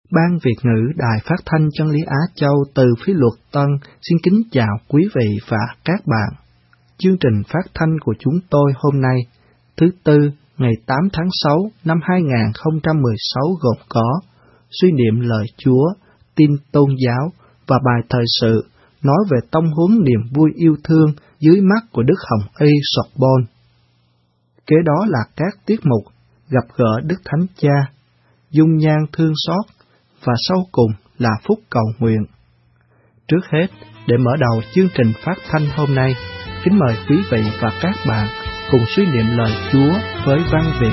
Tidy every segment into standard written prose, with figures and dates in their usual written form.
Ban Việt ngữ Đài Phát thanh Chân lý Á Châu từ Phía Luật Tân xin kính chào quý vị và các bạn. Chương trình phát thanh của chúng tôi hôm nay, thứ Tư, ngày 8 tháng 6 năm 2016 gồm có suy niệm lời Chúa, tin tôn giáo và bài thời sự nói về tông huấn niềm vui yêu thương dưới mắt của Đức Hồng Y Sorbonne. Kế đó là các tiết mục gặp gỡ Đức Thánh Cha, dung nhan thương xót, và sau cùng là phúc cầu nguyện. Trước hết, để mở đầu chương trình phát thanh hôm nay, kính mời quý vị và các bạn cùng suy niệm lời Chúa với văn Việt.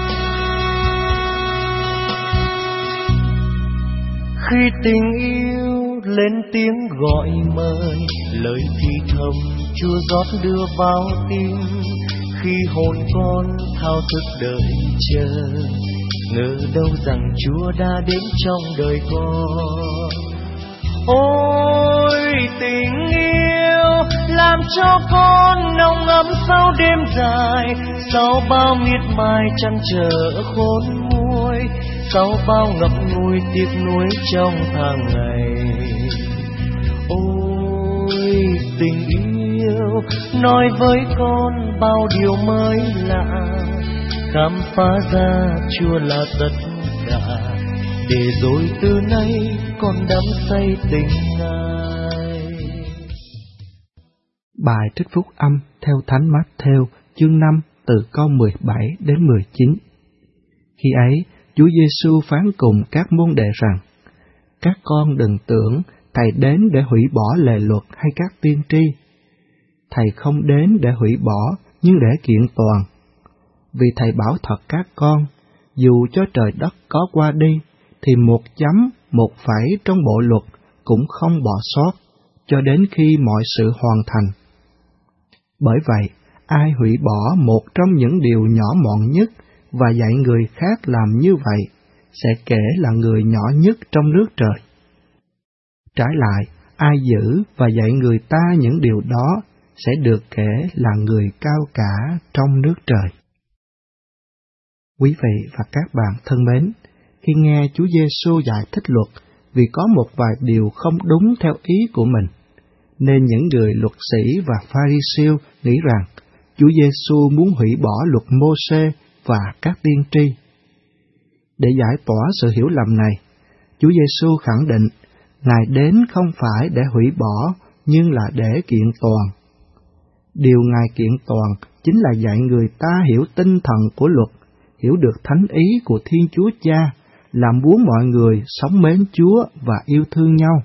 Khi tình yêu lên tiếng gọi mời, lời thì thầm Chúa rót đưa vào tim. Khi hồn con thao thức đợi chờ, ngờ đâu rằng Chúa đã đến trong đời con. Ôi tình yêu làm cho con nồng ấm sau đêm dài, sau bao miệt mài trăn trở khôn nguôi, sau bao ngập ngùi tiếc nuối trong hàng ngày. Ôi tình yêu nói với con bao điều mới lạ, khám phá ra Chúa là tất cả, để rồi từ nay con đắm say tình Ngài. Bài trích phúc âm theo Thánh Mát-thêu chương 5 từ câu 17 đến 19. Khi ấy, Chúa Giêsu phán cùng các môn đệ rằng: các con đừng tưởng Thầy đến để hủy bỏ lề luật hay các tiên tri. Thầy không đến để hủy bỏ, nhưng để kiện toàn. Vì Thầy bảo thật các con, dù cho trời đất có qua đi, thì một chấm, một phẩy trong bộ luật cũng không bỏ sót, cho đến khi mọi sự hoàn thành. Bởi vậy, ai hủy bỏ một trong những điều nhỏ mọn nhất và dạy người khác làm như vậy, sẽ kể là người nhỏ nhất trong nước trời. Trái lại, ai giữ và dạy người ta những điều đó, sẽ được kể là người cao cả trong nước trời. Quý vị và các bạn thân mến, khi nghe Chúa Giêsu giải thích luật vì có một vài điều không đúng theo ý của mình, nên những người luật sĩ và Pha-ri-siêu nghĩ rằng Chúa Giêsu muốn hủy bỏ luật Mô-sê và các tiên tri. Để giải tỏa sự hiểu lầm này, Chúa Giêsu khẳng định Ngài đến không phải để hủy bỏ, nhưng là để kiện toàn. Điều Ngài kiện toàn chính là dạy người ta hiểu tinh thần của luật, hiểu được thánh ý của Thiên Chúa Cha, làm muốn mọi người sống mến Chúa và yêu thương nhau.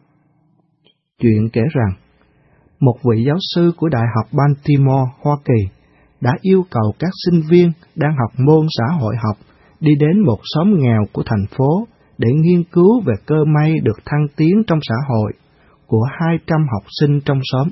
Chuyện kể rằng, một vị giáo sư của Đại học Baltimore, Hoa Kỳ, đã yêu cầu các sinh viên đang học môn xã hội học đi đến một xóm nghèo của thành phố để nghiên cứu về cơ may được thăng tiến trong xã hội của 200 học sinh trong xóm.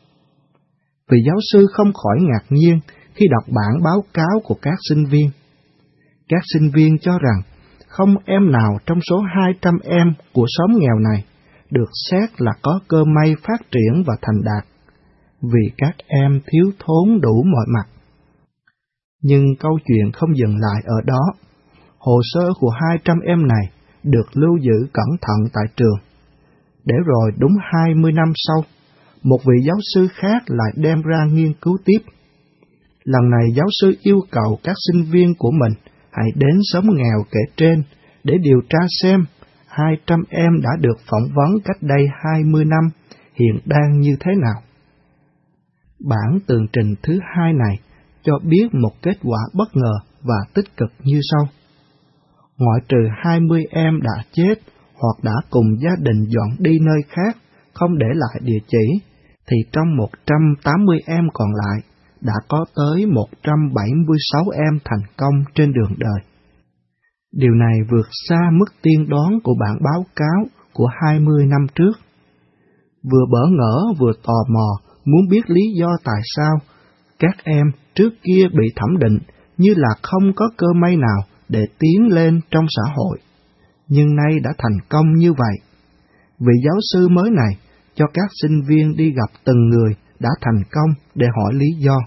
Vị giáo sư không khỏi ngạc nhiên khi đọc bản báo cáo của các sinh viên. Các sinh viên cho rằng không em nào trong số 200 em của xóm nghèo này được xét là có cơ may phát triển và thành đạt, vì các em thiếu thốn đủ mọi mặt. Nhưng câu chuyện không dừng lại ở đó. Hồ sơ của 200 em này được lưu giữ cẩn thận tại trường. Để rồi đúng 20 năm sau, một vị giáo sư khác lại đem ra nghiên cứu tiếp. Lần này giáo sư yêu cầu các sinh viên của mình hãy đến xóm nghèo kể trên để điều tra xem 200 em đã được phỏng vấn cách đây 20 năm hiện đang như thế nào. Bản tường trình thứ hai này cho biết một kết quả bất ngờ và tích cực như sau. Ngoại trừ 20 em đã chết hoặc đã cùng gia đình dọn đi nơi khác, không để lại địa chỉ, thì trong 180 em còn lại đã có tới 176 em thành công trên đường đời. Điều này vượt xa mức tiên đoán của bản báo cáo của 20 năm trước. Vừa bỡ ngỡ vừa tò mò muốn biết lý do tại sao các em trước kia bị thẩm định như là không có cơ may nào để tiến lên trong xã hội, nhưng nay đã thành công như vậy. Vị giáo sư mới này cho các sinh viên đi gặp từng người đã thành công để hỏi lý do.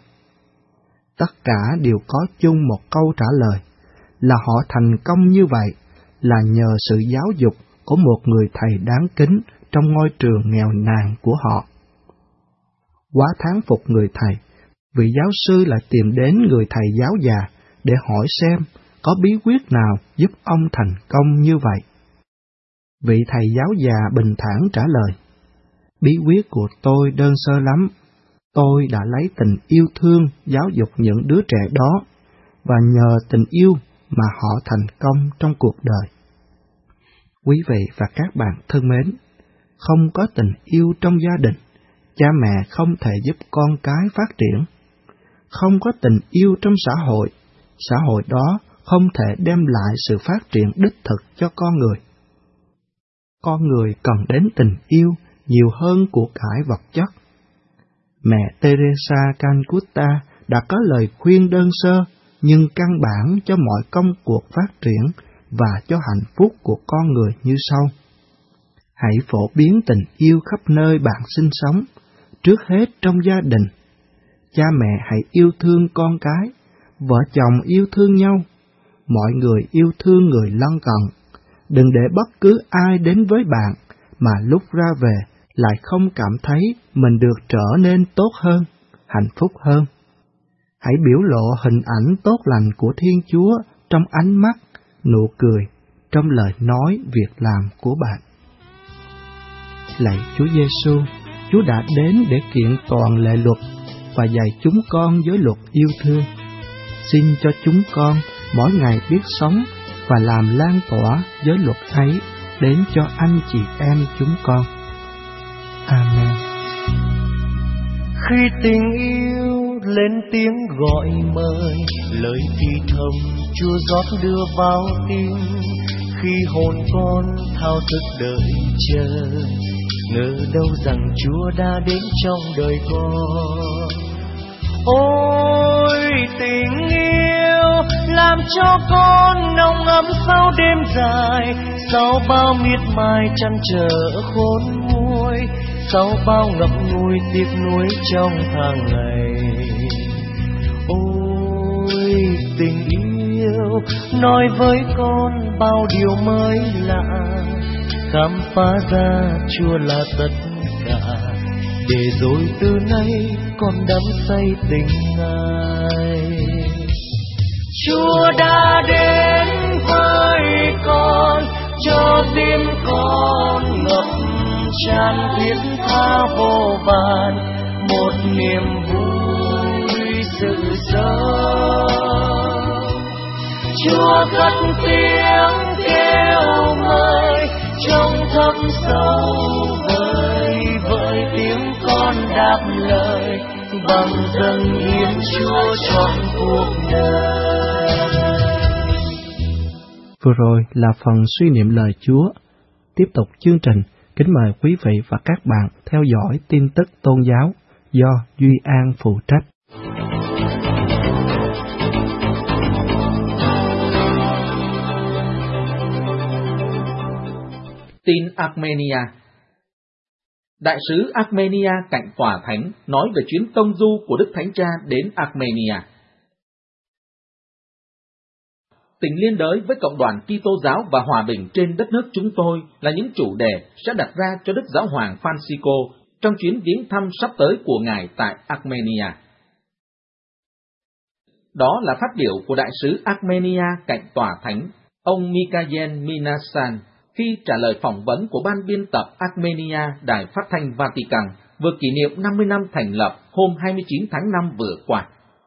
Tất cả đều có chung một câu trả lời, là họ thành công như vậy là nhờ sự giáo dục của một người thầy đáng kính trong ngôi trường nghèo nàn của họ. Quá thán phục người thầy, vị giáo sư lại tìm đến người thầy giáo già để hỏi xem có bí quyết nào giúp ông thành công như vậy. Vị thầy giáo già bình thản trả lời: bí quyết của tôi đơn sơ lắm. Tôi đã lấy tình yêu thương giáo dục những đứa trẻ đó, và nhờ tình yêu mà họ thành công trong cuộc đời. Quý vị và các bạn thân mến, không có tình yêu trong gia đình, cha mẹ không thể giúp con cái phát triển. Không có tình yêu trong xã hội đó không thể đem lại sự phát triển đích thực cho con người. Con người cần đến tình yêu nhiều hơn của cải vật chất. Mẹ Teresa Calcutta đã có lời khuyên đơn sơ nhưng căn bản cho mọi công cuộc phát triển và cho hạnh phúc của con người như sau. Hãy phổ biến tình yêu khắp nơi bạn sinh sống, trước hết trong gia đình. Cha mẹ hãy yêu thương con cái, vợ chồng yêu thương nhau, mọi người yêu thương người lân cận. Đừng để bất cứ ai đến với bạn mà lúc ra về lại không cảm thấy mình được trở nên tốt hơn, hạnh phúc hơn. Hãy biểu lộ hình ảnh tốt lành của Thiên Chúa trong ánh mắt, nụ cười, trong lời nói, việc làm của bạn. Lạy Chúa Giêsu, Chúa đã đến để kiện toàn lệ luật và dạy chúng con với luật yêu thương. Xin cho chúng con mỗi ngày biết sống và làm lan tỏa giới luật ấy đến cho anh chị em chúng con. Amen. Khi tình yêu lên tiếng gọi mời, lời thì thầm Chúa rót đưa vào tim. Khi hồn con thao thức đợi chờ, ngờ đâu rằng Chúa đã đến trong đời con. Ôi tình yêu làm cho con nồng ấm sau đêm dài, sau bao miệt mài chăn trở khôn nguôi, sau bao ngậm ngùi tiếc nuối trong tháng ngày. Ôi tình yêu nói với con bao điều mới lạ, khám phá ra Chúa là tất cả, để rồi từ nay con đắm say tình Ngài. Chúa đã đến với con, cho tim con ngập tràn thiết tha vô vàn, một niềm vui sự sống. Chúa cất tiếng kêu mời trong thâm sâu vời vợi, tiếng con đáp lời bằng dâng hiến Chúa trọn cuộc đời. Vừa rồi là phần suy niệm lời Chúa. Tiếp tục chương trình, kính mời quý vị và các bạn theo dõi tin tức tôn giáo do Duy An phụ trách. Tin Armenia. Đại sứ Armenia cạnh Tòa Thánh nói về chuyến tông du của Đức Thánh Cha đến Armenia. Tình liên đới với cộng đoàn Kitô giáo và hòa bình trên đất nước chúng tôi là những chủ đề sẽ đặt ra cho Đức Giáo hoàng Francisco trong chuyến viếng thăm sắp tới của Ngài tại Armenia. Đó là phát biểu của đại sứ Armenia cạnh Tòa Thánh, ông Mikhail Minasan, khi trả lời phỏng vấn của ban biên tập Armenia Đài Phát thanh Vatican vừa kỷ niệm 50 năm thành lập hôm 29 tháng 5 vừa qua.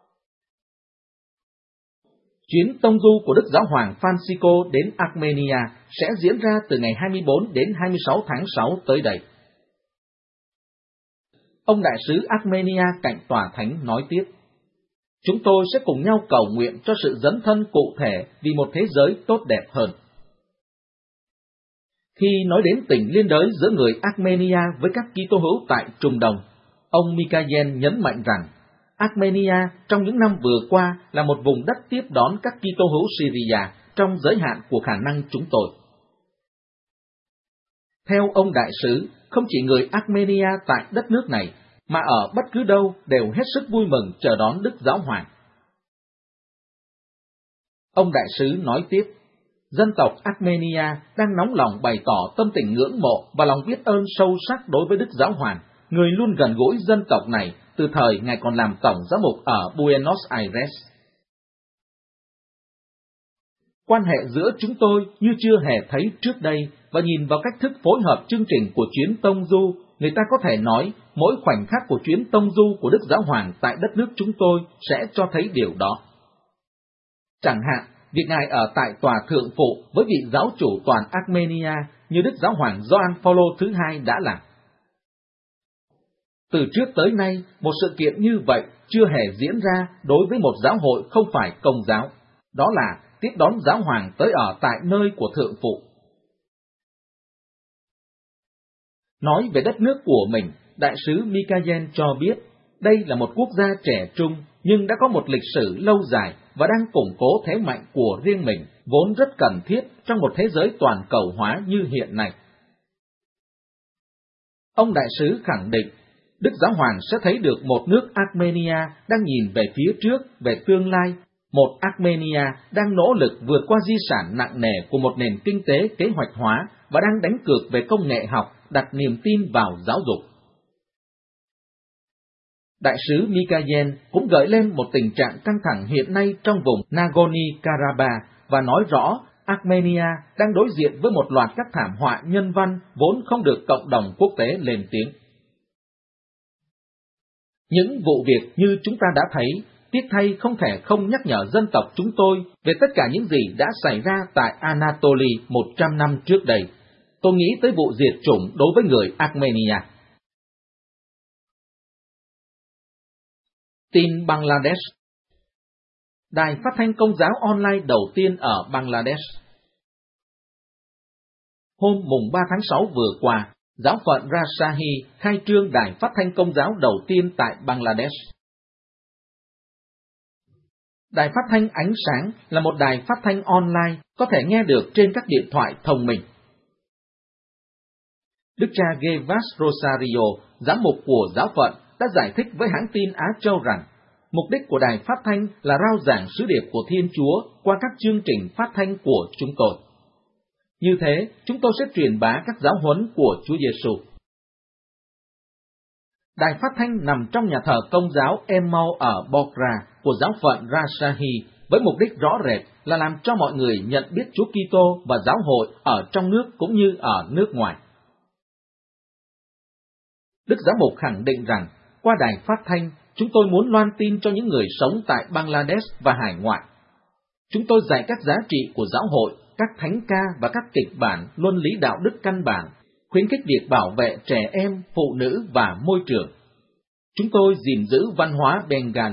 Chuyến tông du của Đức Giáo hoàng Francisco đến Armenia sẽ diễn ra từ ngày 24 đến 26 tháng 6 tới đây. Ông đại sứ Armenia cạnh Tòa Thánh nói tiếp: Chúng tôi sẽ cùng nhau cầu nguyện cho sự dấn thân cụ thể vì một thế giới tốt đẹp hơn. Khi nói đến tình liên đới giữa người Armenia với các Kitô hữu tại Trung Đông, ông Mikhail nhấn mạnh rằng Armenia trong những năm vừa qua là một vùng đất tiếp đón các Kitô hữu Syria trong giới hạn của khả năng chúng tôi. Theo ông đại sứ, không chỉ người Armenia tại đất nước này, mà ở bất cứ đâu đều hết sức vui mừng chờ đón Đức Giáo hoàng. Ông đại sứ nói tiếp, dân tộc Armenia đang nóng lòng bày tỏ tâm tình ngưỡng mộ và lòng biết ơn sâu sắc đối với Đức Giáo Hoàng, người luôn gần gũi dân tộc này từ thời Ngài còn làm tổng giám mục ở Buenos Aires. Quan hệ giữa chúng tôi như chưa hề thấy trước đây, và nhìn vào cách thức phối hợp chương trình của chuyến tông du, người ta có thể nói mỗi khoảnh khắc của chuyến tông du của Đức Giáo Hoàng tại đất nước chúng tôi sẽ cho thấy điều đó. Chẳng hạn, việc Ngài ở tại tòa thượng phụ với vị giáo chủ toàn Armenia như Đức Giáo Hoàng Gioan Phaolô thứ hai đã làm. Từ trước tới nay, một sự kiện như vậy chưa hề diễn ra đối với một giáo hội không phải Công giáo, đó là tiếp đón Giáo Hoàng tới ở tại nơi của thượng phụ. Nói về đất nước của mình, đại sứ Mikael cho biết, đây là một quốc gia trẻ trung nhưng đã có một lịch sử lâu dài và đang củng cố thế mạnh của riêng mình, vốn rất cần thiết trong một thế giới toàn cầu hóa như hiện nay. Ông đại sứ khẳng định, Đức Giáo Hoàng sẽ thấy được một nước Armenia đang nhìn về phía trước, về tương lai, một Armenia đang nỗ lực vượt qua di sản nặng nề của một nền kinh tế kế hoạch hóa và đang đánh cược về công nghệ học, đặt niềm tin vào giáo dục. Đại sứ Mikael cũng gợi lên một tình trạng căng thẳng hiện nay trong vùng Nagorno-Karabakh và nói rõ Armenia đang đối diện với một loạt các thảm họa nhân văn vốn không được cộng đồng quốc tế lên tiếng. Những vụ việc như chúng ta đã thấy, tiếc thay không thể không nhắc nhở dân tộc chúng tôi về tất cả những gì đã xảy ra tại Anatolia 100 năm trước đây. Tôi nghĩ tới vụ diệt chủng đối với người Armenia. Tin Bangladesh. Đài phát thanh Công giáo online đầu tiên ở Bangladesh. Hôm mùng 3 tháng 6 vừa qua, giáo phận Rajshahi khai trương đài phát thanh Công giáo đầu tiên tại Bangladesh. Đài phát thanh Ánh Sáng là một đài phát thanh online có thể nghe được trên các điện thoại thông minh. Đức cha Gervas Rosario, giám mục của giáo phận, đã giải thích với hãng tin Á Châu rằng, mục đích của đài phát thanh là rao giảng sứ điệp của Thiên Chúa qua các chương trình phát thanh của chúng tôi. Như thế, chúng tôi sẽ truyền bá các giáo huấn của Chúa Giêsu. Đài phát thanh nằm trong nhà thờ Công giáo Emmaus ở Bogra của giáo phận Rajshahi với mục đích rõ rệt là làm cho mọi người nhận biết Chúa Kitô và giáo hội ở trong nước cũng như ở nước ngoài. Đức Giám mục khẳng định rằng, qua đài phát thanh, chúng tôi muốn loan tin cho những người sống tại Bangladesh và hải ngoại. Chúng tôi dạy các giá trị của giáo hội, các thánh ca và các kịch bản luân lý đạo đức căn bản, khuyến khích việc bảo vệ trẻ em, phụ nữ và môi trường. Chúng tôi gìn giữ văn hóa Bengal.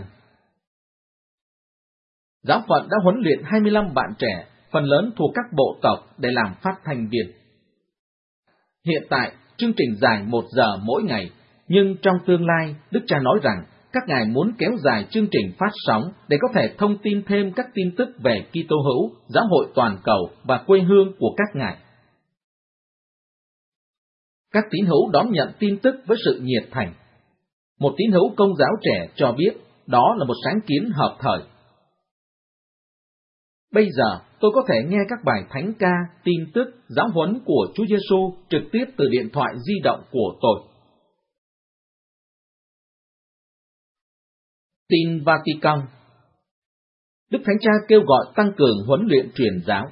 Giáo phận đã huấn luyện 25 bạn trẻ, phần lớn thuộc các bộ tộc để làm phát thanh viên. Hiện tại, chương trình dài 1 giờ mỗi ngày, nhưng trong tương lai, Đức Cha nói rằng các ngài muốn kéo dài chương trình phát sóng để có thể thông tin thêm các tin tức về Kitô hữu, giáo hội toàn cầu và quê hương của các ngài. Các tín hữu đón nhận tin tức với sự nhiệt thành. Một tín hữu Công giáo trẻ cho biết đó là một sáng kiến hợp thời. Bây giờ, tôi có thể nghe các bài thánh ca, tin tức, giáo huấn của Chúa Giêsu trực tiếp từ điện thoại di động của tôi. Tin Vatican. Đức Thánh Cha kêu gọi tăng cường huấn luyện truyền giáo.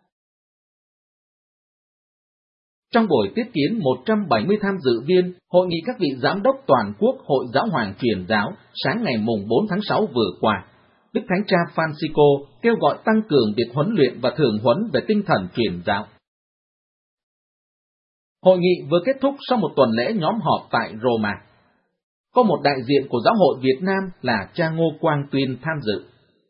Trong buổi tiếp kiến 170 tham dự viên Hội nghị các vị giám đốc toàn quốc Hội Giáo hoàng truyền giáo sáng ngày mùng 4 tháng 6 vừa qua, Đức Thánh Cha Francisco kêu gọi tăng cường việc huấn luyện và thường huấn về tinh thần truyền giáo. Hội nghị vừa kết thúc sau một tuần lễ nhóm họp tại Roma. Có một đại diện của Giáo hội Việt Nam là cha Ngô Quang Tuyên tham dự.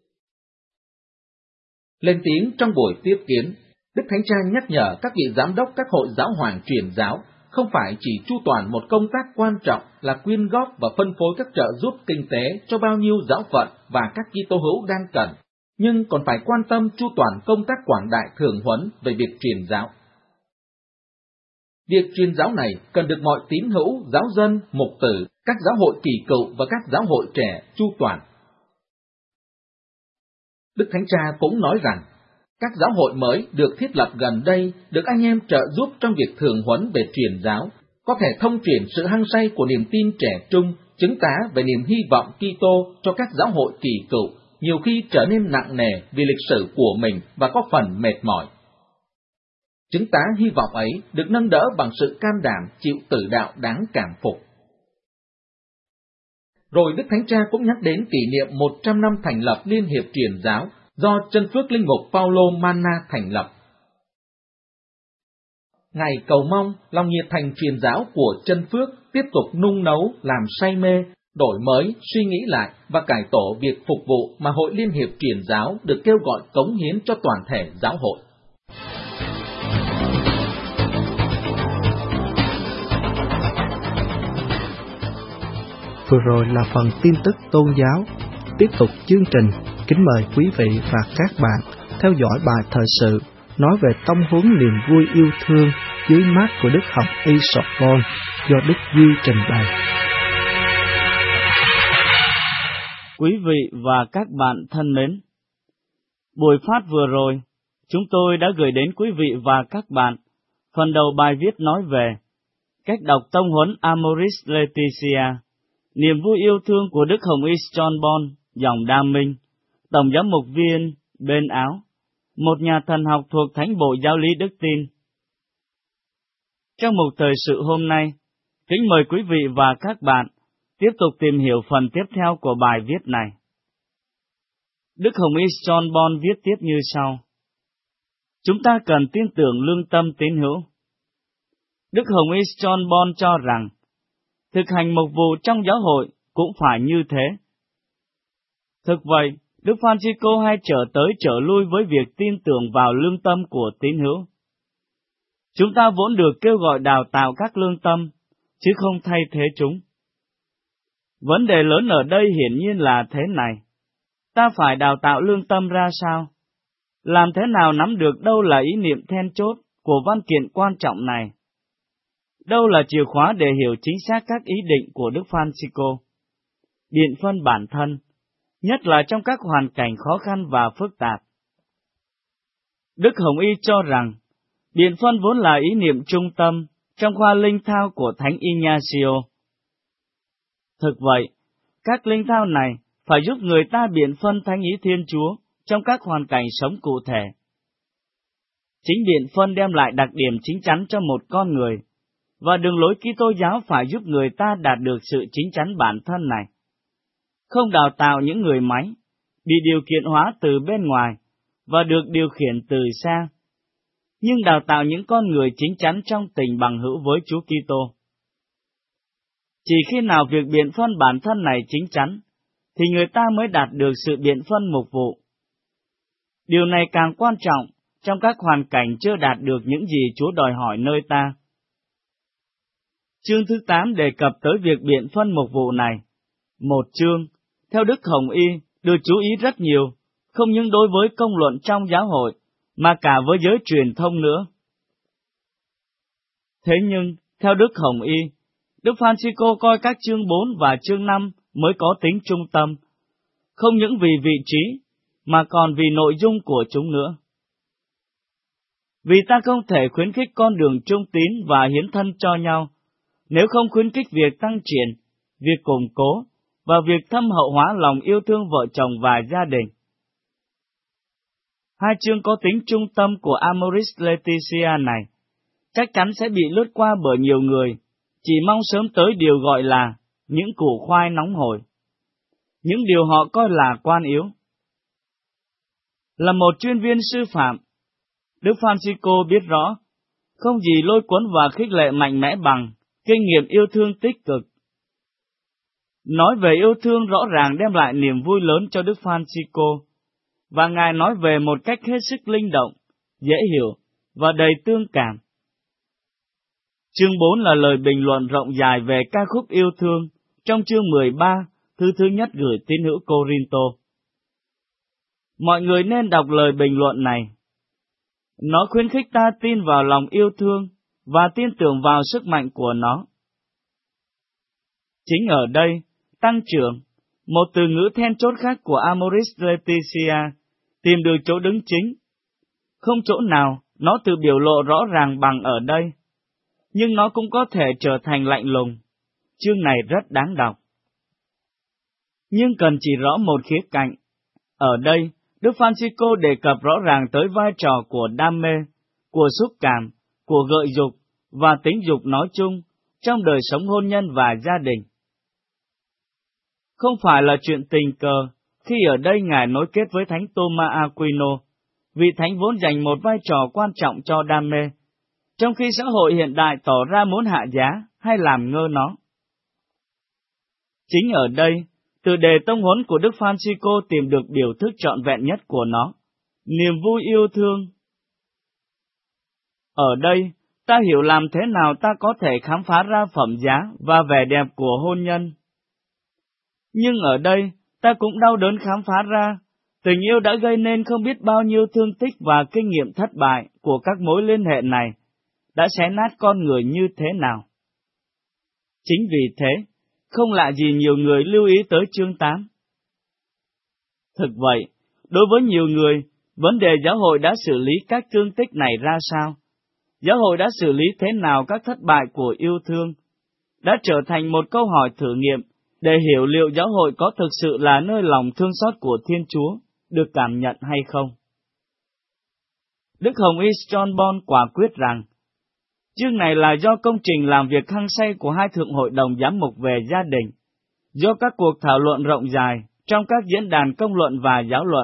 Lên tiếng trong buổi tiếp kiến, Đức Thánh Cha nhắc nhở các vị giám đốc các hội giáo hoàng truyền giáo không phải chỉ chu toàn một công tác quan trọng là quyên góp và phân phối các trợ giúp kinh tế cho bao nhiêu giáo phận và các Kitô hữu đang cần, nhưng còn phải quan tâm chu toàn công tác quảng đại thường huấn về việc truyền giáo. Việc truyền giáo này cần được mọi tín hữu, giáo dân, mục tử, các giáo hội kỳ cựu và các giáo hội trẻ chu toàn. Đức Thánh Cha cũng nói rằng, Các giáo hội mới được thiết lập gần đây được anh em trợ giúp trong việc thường huấn về truyền giáo, có thể thông truyền sự hăng say của niềm tin trẻ trung, chứng tá về niềm hy vọng Kitô cho các giáo hội kỳ cựu, nhiều khi trở nên nặng nề vì lịch sử của mình và có phần mệt mỏi. Chứng tá hy vọng ấy được nâng đỡ bằng sự can đảm chịu tử đạo đáng cảm phục. Rồi Đức Thánh Cha cũng nhắc đến kỷ niệm 100 năm thành lập Liên hiệp Truyền giáo do Chân Phước Linh Mục Paulo Manna thành lập. Ngài cầu mong lòng nhiệt thành truyền giáo của Chân Phước tiếp tục nung nấu, làm say mê, đổi mới, suy nghĩ lại và cải tổ việc phục vụ mà Hội Liên hiệp Truyền giáo được kêu gọi cống hiến cho toàn thể giáo hội. Vừa rồi là phần tin tức tôn giáo. Tiếp tục chương trình, kính mời quý vị và các bạn theo dõi bài thời sự nói về tông huấn niềm vui yêu thương dưới mát của Đức Hồng Y Sorbonne do Đức Duy trình bày. Quý vị và các bạn thân mến, buổi phát vừa rồi, chúng tôi đã gửi đến quý vị và các bạn phần đầu bài viết nói về cách đọc tông huấn Amoris Laetitia, niềm vui yêu thương của Đức Hồng Y Sorbonne, dòng Đa Minh, Tổng giám mục viên bên Áo, một nhà thần học thuộc Thánh bộ Giáo lý Đức Tin. Trong mục thời sự hôm nay, kính mời quý vị và các bạn tiếp tục tìm hiểu phần tiếp theo của bài viết này. Đức Hồng Y Sorbonne viết tiếp như sau: Chúng ta cần tin tưởng lương tâm tín hữu. Đức Hồng Y Sorbonne cho rằng, thực hành mục vụ trong giáo hội cũng phải như thế. Thực vậy, Đức Francisco hay trở tới trở lui với việc tin tưởng vào lương tâm của tín hữu. Chúng ta vốn được kêu gọi đào tạo các lương tâm, chứ không thay thế chúng. Vấn đề lớn ở đây hiển nhiên là thế này: ta phải đào tạo lương tâm ra sao? Làm thế nào nắm được đâu là ý niệm then chốt của văn kiện quan trọng này? Đâu là chìa khóa để hiểu chính xác các ý định của Đức Francisco? Biện phân bản thân, nhất là trong các hoàn cảnh khó khăn và phức tạp. Đức Hồng Y cho rằng, biện phân vốn là ý niệm trung tâm trong khoa linh thao của Thánh Ignacio. Thực vậy, các linh thao này phải giúp người ta biện phân thánh ý Thiên Chúa trong các hoàn cảnh sống cụ thể. Chính biện phân đem lại đặc điểm chính chắn cho một con người, và đường lối Kitô giáo phải giúp người ta đạt được sự chính chắn bản thân này. Không đào tạo những người máy, bị điều kiện hóa từ bên ngoài và được điều khiển từ xa, nhưng đào tạo những con người chính chắn trong tình bằng hữu với Chúa Kitô. Chỉ khi nào việc biện phân bản thân này chính chắn, thì người ta mới đạt được sự biện phân mục vụ. Điều này càng quan trọng trong các hoàn cảnh chưa đạt được những gì Chúa đòi hỏi nơi ta. Chương thứ 8 đề cập tới việc biện phân mục vụ này. Một chương, theo Đức Hồng Y, được chú ý rất nhiều, không những đối với công luận trong giáo hội, mà cả với giới truyền thông nữa. Thế nhưng, theo Đức Hồng Y, Đức Francisco coi các chương 4 và chương 5 mới có tính trung tâm, không những vì vị trí, mà còn vì nội dung của chúng nữa. Vì ta không thể khuyến khích con đường trung tín và hiến thân cho nhau, nếu không khuyến khích việc tăng triển, việc củng cố, và việc thâm hậu hóa lòng yêu thương vợ chồng và gia đình. Hai chương có tính trung tâm của Amoris Laetitia này chắc chắn sẽ bị lướt qua bởi nhiều người, chỉ mong sớm tới điều gọi là những củ khoai nóng hổi, những điều họ coi là quan yếu. Là một chuyên viên sư phạm, Đức Francisco biết rõ, không gì lôi cuốn và khích lệ mạnh mẽ bằng kinh nghiệm yêu thương tích cực. Nói về yêu thương rõ ràng đem lại niềm vui lớn cho Đức Francisco, và Ngài nói về một cách hết sức linh động, dễ hiểu và đầy tương cảm. Chương 4 là lời bình luận rộng dài về ca khúc yêu thương trong chương 13, thư thứ nhất gửi tín hữu Cô-rin-tô. Mọi người nên đọc lời bình luận này. Nó khuyến khích ta tin vào lòng yêu thương và tin tưởng vào sức mạnh của nó. Chính ở đây, tăng trưởng, một từ ngữ then chốt khác của Amoris Laetitia, tìm được chỗ đứng chính. Không chỗ nào nó tự biểu lộ rõ ràng bằng ở đây, nhưng nó cũng có thể trở thành lạnh lùng. Chương này rất đáng đọc. Nhưng cần chỉ rõ một khía cạnh. Ở đây, Đức Francisco đề cập rõ ràng tới vai trò của đam mê, của xúc cảm, của gợi dục và tính dục nói chung trong đời sống hôn nhân và gia đình. Không phải là chuyện tình cờ khi ở đây Ngài nối kết với Thánh Thomas Aquino, vị thánh vốn dành một vai trò quan trọng cho đam mê, trong khi xã hội hiện đại tỏ ra muốn hạ giá hay làm ngơ nó. Chính ở đây, từ đề tông huấn của Đức Francisco tìm được biểu thức trọn vẹn nhất của nó, niềm vui yêu thương. Ở đây, ta hiểu làm thế nào ta có thể khám phá ra phẩm giá và vẻ đẹp của hôn nhân. Nhưng ở đây, ta cũng đau đớn khám phá ra, tình yêu đã gây nên không biết bao nhiêu thương tích và kinh nghiệm thất bại của các mối liên hệ này, đã xé nát con người như thế nào. Chính vì thế, không lạ gì nhiều người lưu ý tới chương 8. Thực vậy, đối với nhiều người, vấn đề giáo hội đã xử lý các thương tích này ra sao? Giáo hội đã xử lý thế nào các thất bại của yêu thương? Đã trở thành một câu hỏi thử nghiệm để hiểu liệu giáo hội có thực sự là nơi lòng thương xót của Thiên Chúa được cảm nhận hay không. Đức Hồng Y John Bon quả quyết rằng, chương này là do công trình làm việc hăng say của hai thượng hội đồng giám mục về gia đình, do các cuộc thảo luận rộng dài trong các diễn đàn công luận và giáo luận.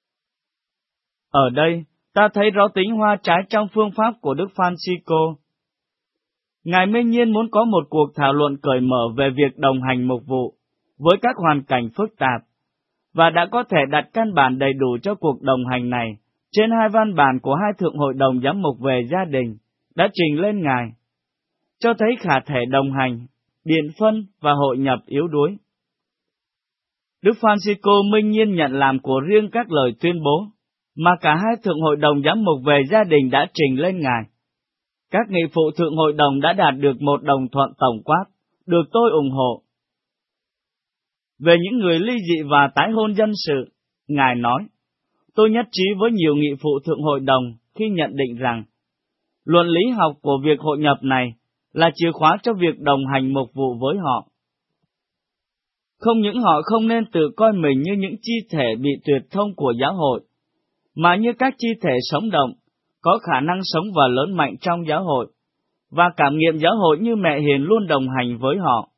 Ở đây, ta thấy rõ tính hoa trái trong phương pháp của Đức Francisco. Ngài minh nhiên muốn có một cuộc thảo luận cởi mở về việc đồng hành mục vụ với các hoàn cảnh phức tạp, và đã có thể đặt căn bản đầy đủ cho cuộc đồng hành này trên hai văn bản của hai thượng hội đồng giám mục về gia đình đã trình lên Ngài, cho thấy khả thể đồng hành, biện phân và hội nhập yếu đuối. Đức Francisco minh nhiên nhận làm của riêng các lời tuyên bố mà cả hai thượng hội đồng giám mục về gia đình đã trình lên Ngài. Các nghị phụ thượng hội đồng đã đạt được một đồng thuận tổng quát, được tôi ủng hộ. Về những người ly dị và tái hôn dân sự, Ngài nói, tôi nhất trí với nhiều nghị phụ thượng hội đồng khi nhận định rằng, luận lý học của việc hội nhập này là chìa khóa cho việc đồng hành mục vụ với họ. Không những họ không nên tự coi mình như những chi thể bị tuyệt thông của giáo hội, mà như các chi thể sống động, có khả năng sống và lớn mạnh trong giáo hội, và cảm nghiệm giáo hội như mẹ hiền luôn đồng hành với họ.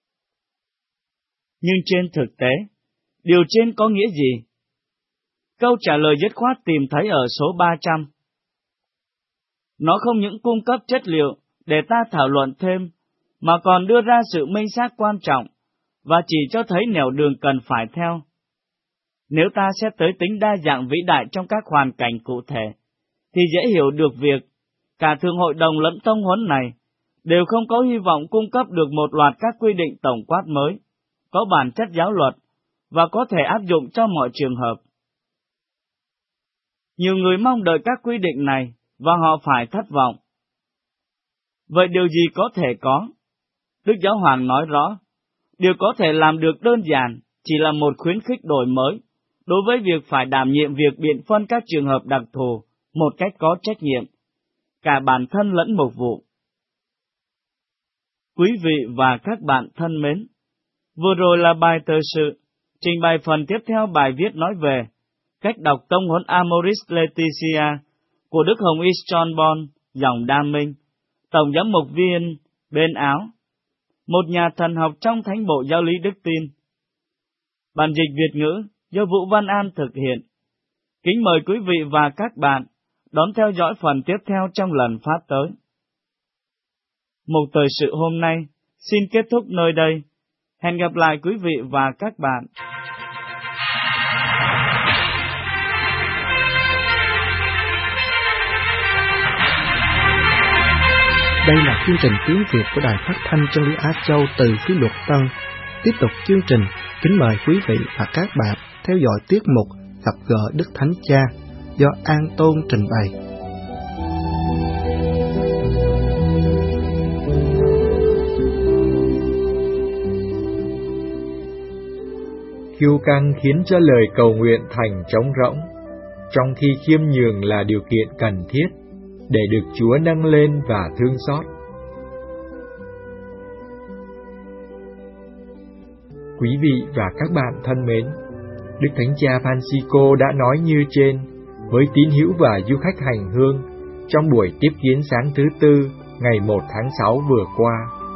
Nhưng trên thực tế, điều trên có nghĩa gì? Câu trả lời dứt khoát tìm thấy ở số 300. Nó không những cung cấp chất liệu để ta thảo luận thêm, mà còn đưa ra sự minh xác quan trọng, và chỉ cho thấy nẻo đường cần phải theo. Nếu ta xét tới tính đa dạng vĩ đại trong các hoàn cảnh cụ thể, thì dễ hiểu được việc cả thượng hội đồng lẫn tông huấn này đều không có hy vọng cung cấp được một loạt các quy định tổng quát mới, có bản chất giáo luật, và có thể áp dụng cho mọi trường hợp. Nhiều người mong đợi các quy định này, và họ phải thất vọng. Vậy điều gì có thể có? Đức Giáo Hoàng nói rõ, điều có thể làm được đơn giản chỉ là một khuyến khích đổi mới đối với việc phải đảm nhiệm việc biện phân các trường hợp đặc thù một cách có trách nhiệm, cả bản thân lẫn mục vụ. Quý vị và các bạn thân mến, vừa rồi là bài tờ sự, trình bày phần tiếp theo bài viết nói về cách đọc tông huấn Amoris Laetitia của Đức Hồng Y John Bon, dòng Đa Minh, Tổng giám mục viên bên Áo, một nhà thần học trong Thánh bộ Giáo lý Đức tin. Bản dịch Việt ngữ do Vũ Văn An thực hiện. Kính mời quý vị và các bạn đón theo dõi phần tiếp theo trong lần phát tới. Mục thời sự hôm nay xin kết thúc nơi đây. Hẹn gặp lại quý vị và các bạn. Đây là chương trình tiếng Việt của Đài Phát thanh Chân lý Á Châu từ phía Luật Tân. Tiếp tục chương trình, kính mời quý vị và các bạn theo dõi tiết mục Gặp gỡ Đức Thánh Cha do An Tôn trình bày. Kiêu căng khiến cho lời cầu nguyện thành trống rỗng. trong khi khiêm nhường là điều kiện cần thiết để được Chúa nâng lên và thương xót. Quý vị và các bạn thân mến, Đức Thánh Cha Francisco đã nói như trên với tín hữu và du khách hành hương trong buổi tiếp kiến sáng thứ Tư ngày 1 tháng 6 vừa qua.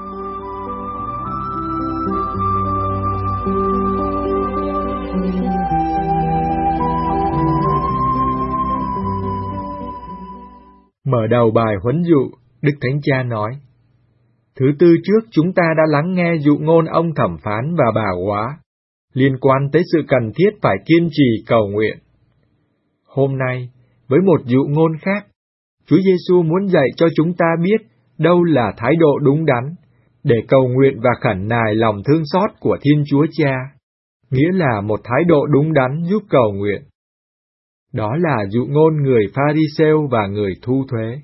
Mở đầu bài huấn dụ, Đức Thánh Cha nói: Thứ Tư trước chúng ta đã lắng nghe dụ ngôn ông thẩm phán và bà góa liên quan tới sự cần thiết phải kiên trì cầu nguyện. Hôm nay, với một dụ ngôn khác, Chúa Giêsu muốn dạy cho chúng ta biết đâu là thái độ đúng đắn để cầu nguyện và khẩn nài lòng thương xót của Thiên Chúa Cha, nghĩa là một thái độ đúng đắn giúp cầu nguyện. Đó là dụ ngôn người Pha-ri-sêu và người thu thuế.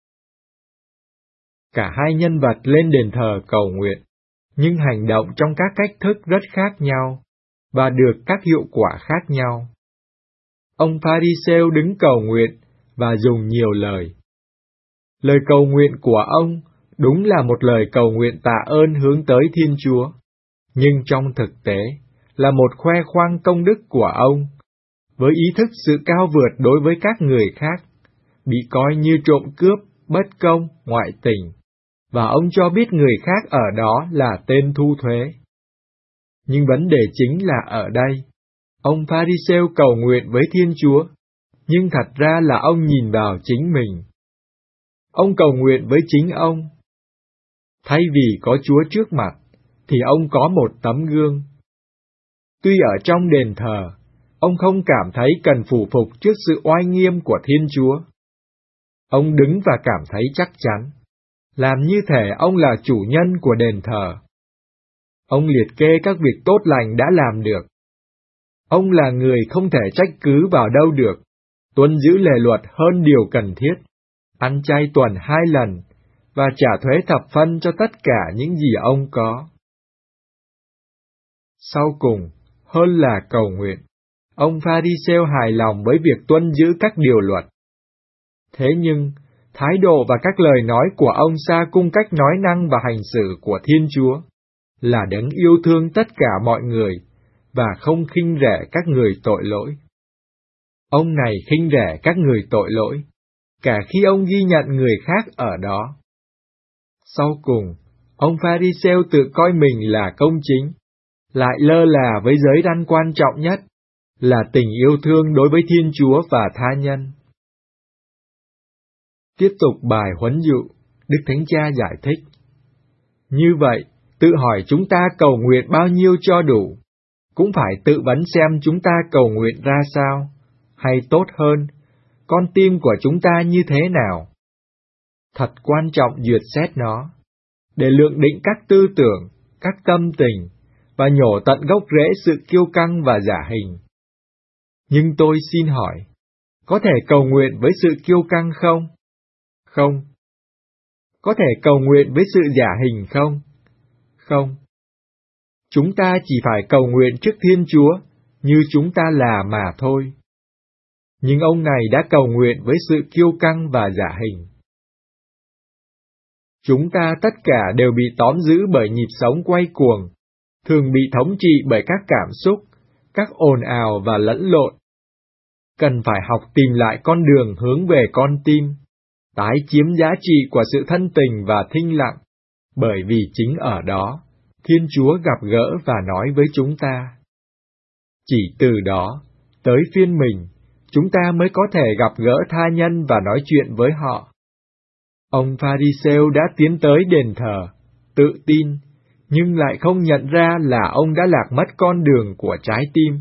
Cả hai nhân vật lên đền thờ cầu nguyện, nhưng hành động trong các cách thức rất khác nhau và được các hiệu quả khác nhau. Ông Pha-ri-sêu đứng cầu nguyện và dùng nhiều lời. Lời cầu nguyện của ông đúng là một lời cầu nguyện tạ ơn hướng tới Thiên Chúa, nhưng trong thực tế là một khoe khoang công đức của ông, với ý thức sự cao vượt đối với các người khác, bị coi như trộm cướp, bất công, ngoại tình, và ông cho biết người khác ở đó là tên thu thuế. Nhưng vấn đề chính là ở đây, ông Pha-ri-sêu cầu nguyện với Thiên Chúa, nhưng thật ra là ông nhìn vào chính mình. Ông cầu nguyện với chính ông. Thay vì có Chúa trước mặt, thì ông có một tấm gương. Tuy ở trong đền thờ, ông không cảm thấy cần phủ phục trước sự oai nghiêm của Thiên Chúa. Ông đứng và cảm thấy chắc chắn, làm như thể ông là chủ nhân của đền thờ. Ông liệt kê các việc tốt lành đã làm được. Ông là người không thể trách cứ vào đâu được, tuân giữ lề luật hơn điều cần thiết, ăn chay tuần 2 lần, và trả thuế thập phân cho tất cả những gì ông có. Sau cùng, hơn là cầu nguyện, ông Pha-ri-sêu hài lòng với việc tuân giữ các điều luật. Thế nhưng, thái độ và các lời nói của ông xa cung cách nói năng và hành xử của Thiên Chúa, là đấng yêu thương tất cả mọi người, và không khinh rẻ các người tội lỗi. Ông này khinh rẻ các người tội lỗi, cả khi ông ghi nhận người khác ở đó. Sau cùng, ông Pha-ri-sêu tự coi mình là công chính, lại lơ là với giới răn quan trọng nhất, là tình yêu thương đối với Thiên Chúa và tha nhân. Tiếp tục bài huấn dụ, Đức Thánh Cha giải thích: Như vậy, tự hỏi chúng ta cầu nguyện bao nhiêu cho đủ, cũng phải tự vấn xem chúng ta cầu nguyện ra sao, hay tốt hơn, con tim của chúng ta như thế nào. Thật quan trọng duyệt xét nó, để lượng định các tư tưởng, các tâm tình, và nhổ tận gốc rễ sự kiêu căng và giả hình. Nhưng tôi xin hỏi, có thể cầu nguyện với sự kiêu căng không? Không. Có thể cầu nguyện với sự giả hình không? Không. Chúng ta chỉ phải cầu nguyện trước Thiên Chúa, như chúng ta là mà thôi. Nhưng ông này đã cầu nguyện với sự kiêu căng và giả hình. Chúng ta tất cả đều bị tóm giữ bởi nhịp sống quay cuồng, thường bị thống trị bởi các cảm xúc, các ồn ào và lẫn lộn. Cần phải học tìm lại con đường hướng về con tim, tái chiếm giá trị của sự thân tình và thinh lặng, bởi vì chính ở đó, Thiên Chúa gặp gỡ và nói với chúng ta. Chỉ từ đó, tới phiên mình, chúng ta mới có thể gặp gỡ tha nhân và nói chuyện với họ. Ông Pha-ri-sêu đã tiến tới đền thờ, tự tin, nhưng lại không nhận ra là ông đã lạc mất con đường của trái tim.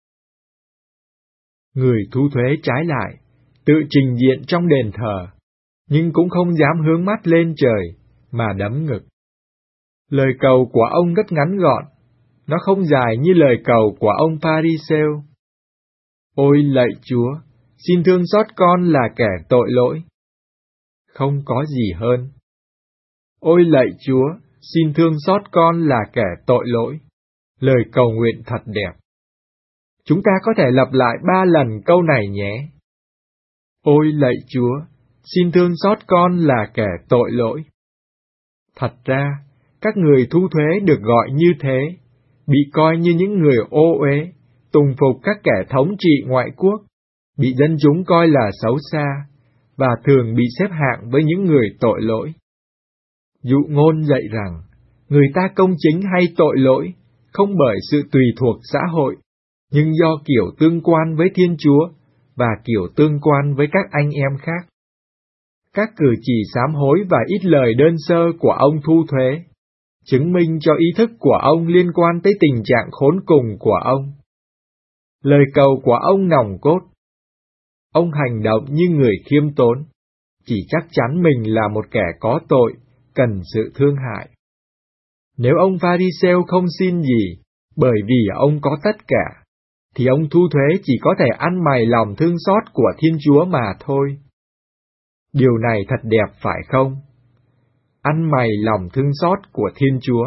Người thu thuế trái lại, tự trình diện trong đền thờ, nhưng cũng không dám hướng mắt lên trời, mà đấm ngực. Lời cầu của ông rất ngắn gọn, nó không dài như lời cầu của ông Pha-ri-sêu. Ôi lạy Chúa, xin thương xót con là kẻ tội lỗi. Không có gì hơn. Ôi lạy Chúa, xin thương xót con là kẻ tội lỗi. Lời cầu nguyện thật đẹp. Chúng ta có thể lặp lại 3 lần câu này nhé. Ôi lạy Chúa, xin thương xót con là kẻ tội lỗi. Thật ra, các người thu thuế được gọi như thế, bị coi như những người ô uế, tùng phục các kẻ thống trị ngoại quốc, bị dân chúng coi là xấu xa, và thường bị xếp hạng với những người tội lỗi. Dụ ngôn dạy rằng, người ta công chính hay tội lỗi, không bởi sự tùy thuộc xã hội, nhưng do kiểu tương quan với Thiên Chúa, và kiểu tương quan với các anh em khác. Các cử chỉ sám hối và ít lời đơn sơ của ông thu thuế, chứng minh cho ý thức của ông liên quan tới tình trạng khốn cùng của ông. Lời cầu của ông nòng cốt. Ông hành động như người khiêm tốn, chỉ chắc chắn mình là một kẻ có tội, cần sự thương hại. Nếu ông Pha-ri-sêu không xin gì, bởi vì ông có tất cả, thì ông thu thuế chỉ có thể ăn mày lòng thương xót của Thiên Chúa mà thôi. Điều này thật đẹp phải không? Ăn mày lòng thương xót của Thiên Chúa.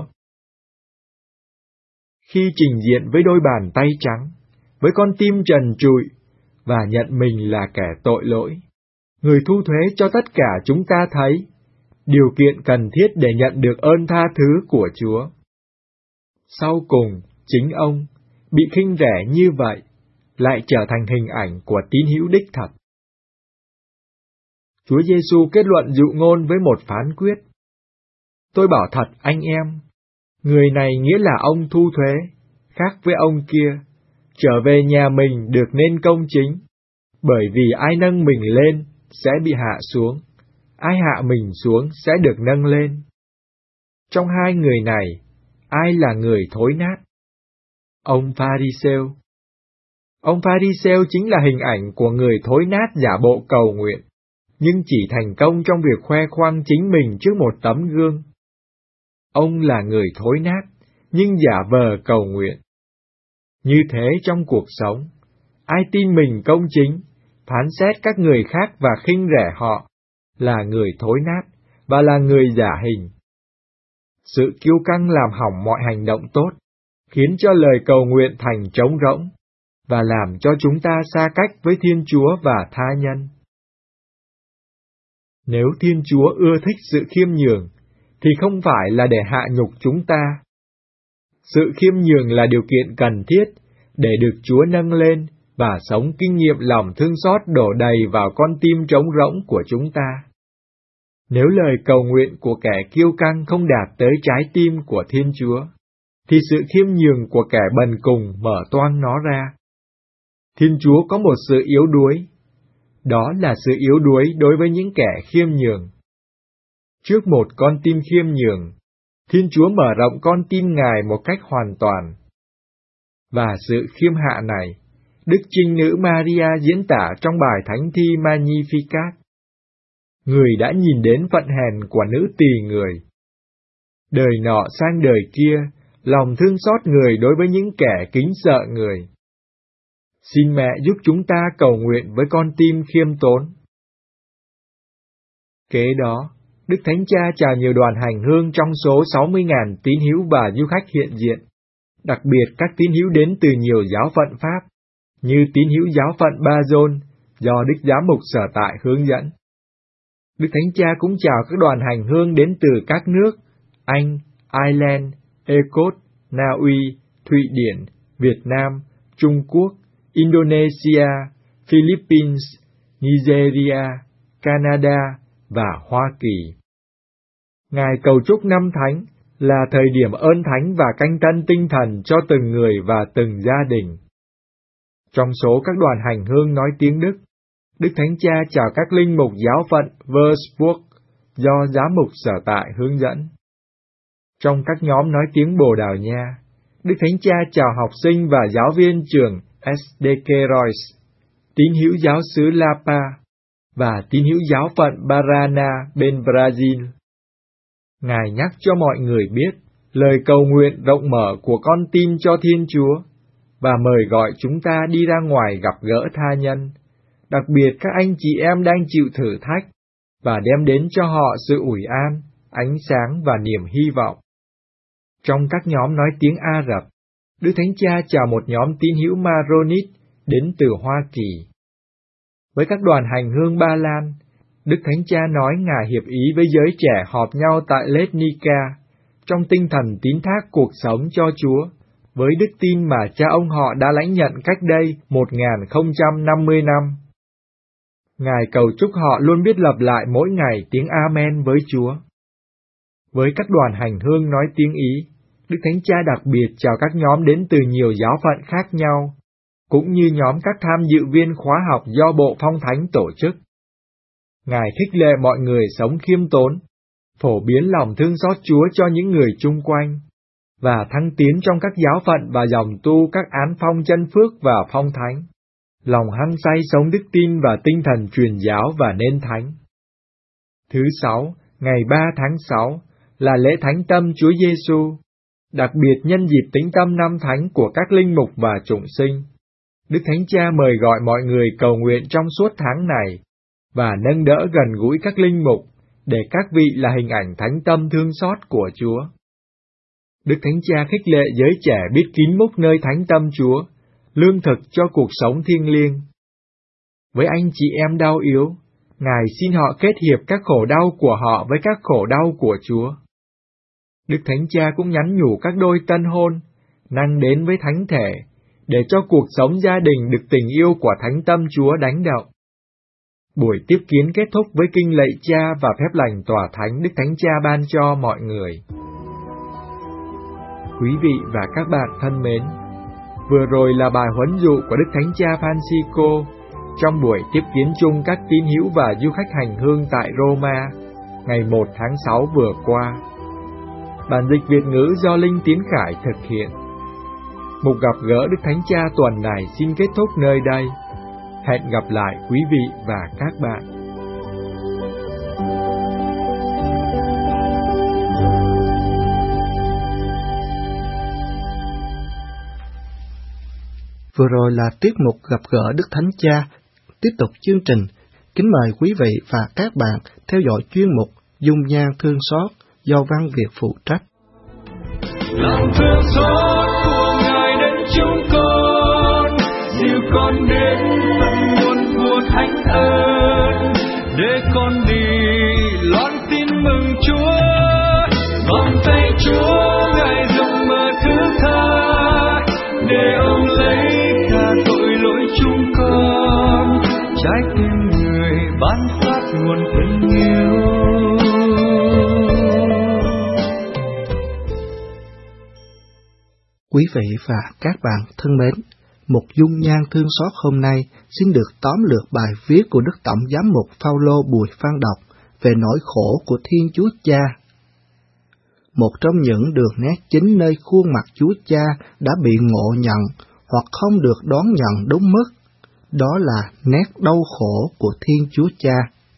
Khi trình diện với đôi bàn tay trắng, với con tim trần trụi, và nhận mình là kẻ tội lỗi, người thu thuế cho tất cả chúng ta thấy điều kiện cần thiết để nhận được ơn tha thứ của Chúa. Sau cùng, chính ông, bị khinh rẻ như vậy, lại trở thành hình ảnh của tín hữu đích thật. Chúa Giêsu kết luận dụ ngôn với một phán quyết. Tôi bảo thật anh em, người này nghĩa là ông thu thuế, khác với ông kia, trở về nhà mình được nên công chính, bởi vì ai nâng mình lên sẽ bị hạ xuống, ai hạ mình xuống sẽ được nâng lên. Trong hai người này, ai là người thối nát? Ông Pha-ri-sêu. Ông Pha-ri-sêu chính là hình ảnh của người thối nát giả bộ cầu nguyện, nhưng chỉ thành công trong việc khoe khoang chính mình trước một tấm gương. Ông là người thối nát, nhưng giả vờ cầu nguyện. Như thế trong cuộc sống, ai tin mình công chính, phán xét các người khác và khinh rẻ họ, là người thối nát và là người giả hình. Sự kiêu căng làm hỏng mọi hành động tốt, khiến cho lời cầu nguyện thành trống rỗng, và làm cho chúng ta xa cách với Thiên Chúa và tha nhân. Nếu Thiên Chúa ưa thích sự khiêm nhường, thì không phải là để hạ nhục chúng ta. Sự khiêm nhường là điều kiện cần thiết để được Chúa nâng lên và sống kinh nghiệm lòng thương xót đổ đầy vào con tim trống rỗng của chúng ta. Nếu lời cầu nguyện của kẻ kiêu căng không đạt tới trái tim của Thiên Chúa, thì sự khiêm nhường của kẻ bần cùng mở toang nó ra. Thiên Chúa có một sự yếu đuối, đó là sự yếu đuối đối với những kẻ khiêm nhường. Trước một con tim khiêm nhường, Thiên Chúa mở rộng con tim Ngài một cách hoàn toàn. Và sự khiêm hạ này, Đức Trinh Nữ Maria diễn tả trong bài thánh thi Magnificat. Người đã nhìn đến phận hèn của nữ tỳ người. Đời nọ sang đời kia, lòng thương xót người đối với những kẻ kính sợ người. Xin mẹ giúp chúng ta cầu nguyện với con tim khiêm tốn. Kế đó, Đức Thánh Cha chào nhiều đoàn hành hương trong số 60.000 tín hữu và du khách hiện diện, đặc biệt các tín hữu đến từ nhiều giáo phận Pháp, như tín hữu giáo phận Ba Dôn, do Đức Giám mục sở tại hướng dẫn. Đức Thánh Cha cũng chào các đoàn hành hương đến từ các nước Anh, Ireland, Écosse, Na Uy, Thụy Điển, Việt Nam, Trung Quốc, Indonesia, Philippines, Nigeria, Canada và Hoa Kỳ. Ngài cầu chúc năm Thánh là thời điểm ơn thánh và canh tân tinh thần cho từng người và từng gia đình. Trong số các đoàn hành hương nói tiếng Đức, Đức Thánh Cha chào các linh mục giáo phận Würzburg do Giám mục sở tại hướng dẫn. Trong các nhóm nói tiếng Bồ Đào Nha, Đức Thánh Cha chào học sinh và giáo viên trường SDK Royce, tín hữu giáo xứ Lapa và tín hữu giáo phận Paraná bên Brazil. Ngài nhắc cho mọi người biết lời cầu nguyện rộng mở của con tim cho Thiên Chúa và mời gọi chúng ta đi ra ngoài gặp gỡ tha nhân, đặc biệt các anh chị em đang chịu thử thách, và đem đến cho họ sự ủi an, ánh sáng và niềm hy vọng. Trong các nhóm nói tiếng Ả Rập, Đức Thánh Cha chào một nhóm tín hữu Maronit đến từ Hoa Kỳ. Với các đoàn hành hương Ba Lan, Đức Thánh Cha nói Ngài hiệp ý với giới trẻ họp nhau tại Lednica, trong tinh thần tín thác cuộc sống cho Chúa, với đức tin mà cha ông họ đã lãnh nhận cách đây 1050 năm. Ngài cầu chúc họ luôn biết lặp lại mỗi ngày tiếng Amen với Chúa. Với các đoàn hành hương nói tiếng Ý, Đức Thánh Cha đặc biệt chào các nhóm đến từ nhiều giáo phận khác nhau, cũng như nhóm các tham dự viên khóa học do Bộ Phong Thánh tổ chức. Ngài khích lệ mọi người sống khiêm tốn, phổ biến lòng thương xót Chúa cho những người chung quanh, và thăng tiến trong các giáo phận và dòng tu các án phong chân phước và phong thánh, lòng hăng say sống đức tin và tinh thần truyền giáo và nên thánh. Thứ Sáu, ngày 3 tháng 6, là lễ Thánh Tâm Chúa Giêsu, đặc biệt nhân dịp Tĩnh Tâm Năm Thánh của các linh mục và chủng sinh. Đức Thánh Cha mời gọi mọi người cầu nguyện trong suốt tháng này, và nâng đỡ gần gũi các linh mục, để các vị là hình ảnh thánh tâm thương xót của Chúa. Đức Thánh Cha khích lệ giới trẻ biết kín múc nơi thánh tâm Chúa, lương thực cho cuộc sống thiêng liêng. Với anh chị em đau yếu, Ngài xin họ kết hiệp các khổ đau của họ với các khổ đau của Chúa. Đức Thánh Cha cũng nhắn nhủ các đôi tân hôn, năng đến với thánh thể, để cho cuộc sống gia đình được tình yêu của thánh tâm Chúa đánh động. Buổi tiếp kiến kết thúc với kinh lạy Cha và phép lành tỏa thánh Đức Thánh Cha ban cho mọi người. Quý vị và các bạn thân mến, vừa rồi là bài huấn dụ của Đức Thánh Cha Francisco trong buổi tiếp kiến chung các tín hữu và du khách hành hương tại Roma, ngày 1 tháng 6 vừa qua. Bản dịch Việt ngữ do Linh Tiến Khải thực hiện. Mục gặp gỡ Đức Thánh Cha tuần này xin kết thúc nơi đây. Hẹn gặp lại quý vị và các bạn. Vừa rồi là tiết mục gặp gỡ Đức Thánh Cha. Tiếp tục chương trình, kính mời quý vị và các bạn theo dõi chuyên mục Dung nhan thương xót do Văn Việt phụ trách. Lòng thương xót của Ngài đến chúng con, dìu con đến tận nguồn của thánh ơn, để con đi loan tin mừng Chúa. Vòng tay Chúa Ngài rộng mở thứ tha, để ông lấy cả tội lỗi chúng con, trái tim người ban phát nguồn tình yêu. Quý vị và các bạn thân mến, một dung nhan thương xót hôm nay xin được tóm lược bài viết của Đức Tổng Giám mục Phao-lô Bùi Phan Đọc về nỗi khổ của Thiên Chúa Cha. Một trong những đường nét chính nơi khuôn mặt Chúa Cha đã bị ngộ nhận hoặc không được đón nhận đúng mức, đó là nét đau khổ của Thiên Chúa Cha.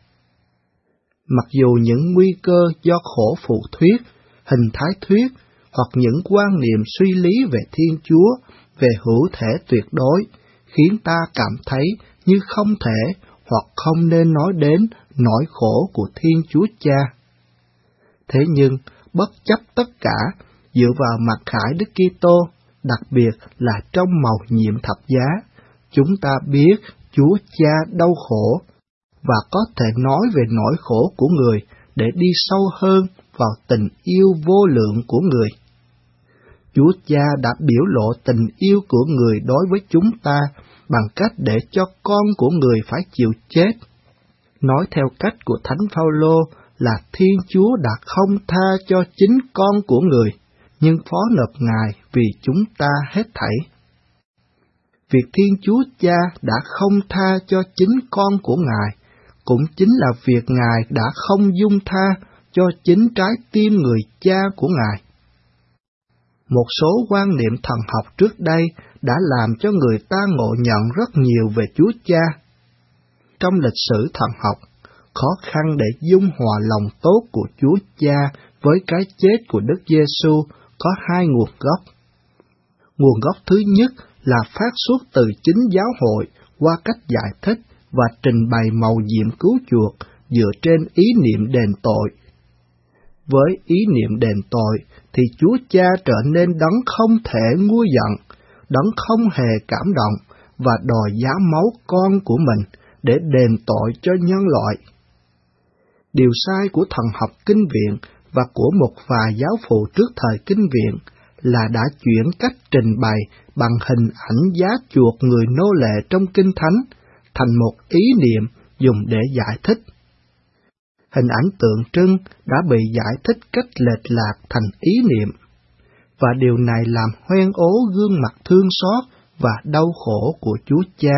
Mặc dù những nguy cơ do khổ phụ thuyết, hình thái thuyết, hoặc những quan niệm suy lý về Thiên Chúa, về hữu thể tuyệt đối, khiến ta cảm thấy như không thể hoặc không nên nói đến nỗi khổ của Thiên Chúa Cha. Thế nhưng, bất chấp tất cả, dựa vào mặc khải Đức Kitô, đặc biệt là trong mầu nhiệm thập giá, chúng ta biết Chúa Cha đau khổ, và có thể nói về nỗi khổ của người để đi sâu hơn vào tình yêu vô lượng của người. Chúa Cha đã biểu lộ tình yêu của người đối với chúng ta bằng cách để cho con của người phải chịu chết. Nói theo cách của Thánh Phao-lô là Thiên Chúa đã không tha cho chính con của người, nhưng phó nộp Ngài vì chúng ta hết thảy. Việc Thiên Chúa Cha đã không tha cho chính con của Ngài cũng chính là việc Ngài đã không dung tha cho chính trái tim người cha của Ngài. Một số quan niệm thần học trước đây đã làm cho người ta ngộ nhận rất nhiều về Chúa Cha. Trong lịch sử thần học, khó khăn để dung hòa lòng tốt của Chúa Cha với cái chết của Đức Giêsu có hai nguồn gốc. Nguồn gốc thứ nhất là phát xuất từ chính giáo hội qua cách giải thích và trình bày mầu nhiệm cứu chuộc dựa trên ý niệm đền tội. Với ý niệm đền tội thì Chúa Cha trở nên đấng không thể nguôi giận, đấng không hề cảm động và đòi giá máu con của mình để đền tội cho nhân loại. Điều sai của thần học kinh viện và của một vài giáo phụ trước thời kinh viện là đã chuyển cách trình bày bằng hình ảnh giá chuộc người nô lệ trong kinh thánh thành một ý niệm dùng để giải thích. Hình ảnh tượng trưng đã bị giải thích cách lệch lạc thành ý niệm, và điều này làm hoen ố gương mặt thương xót và đau khổ của Chúa Cha.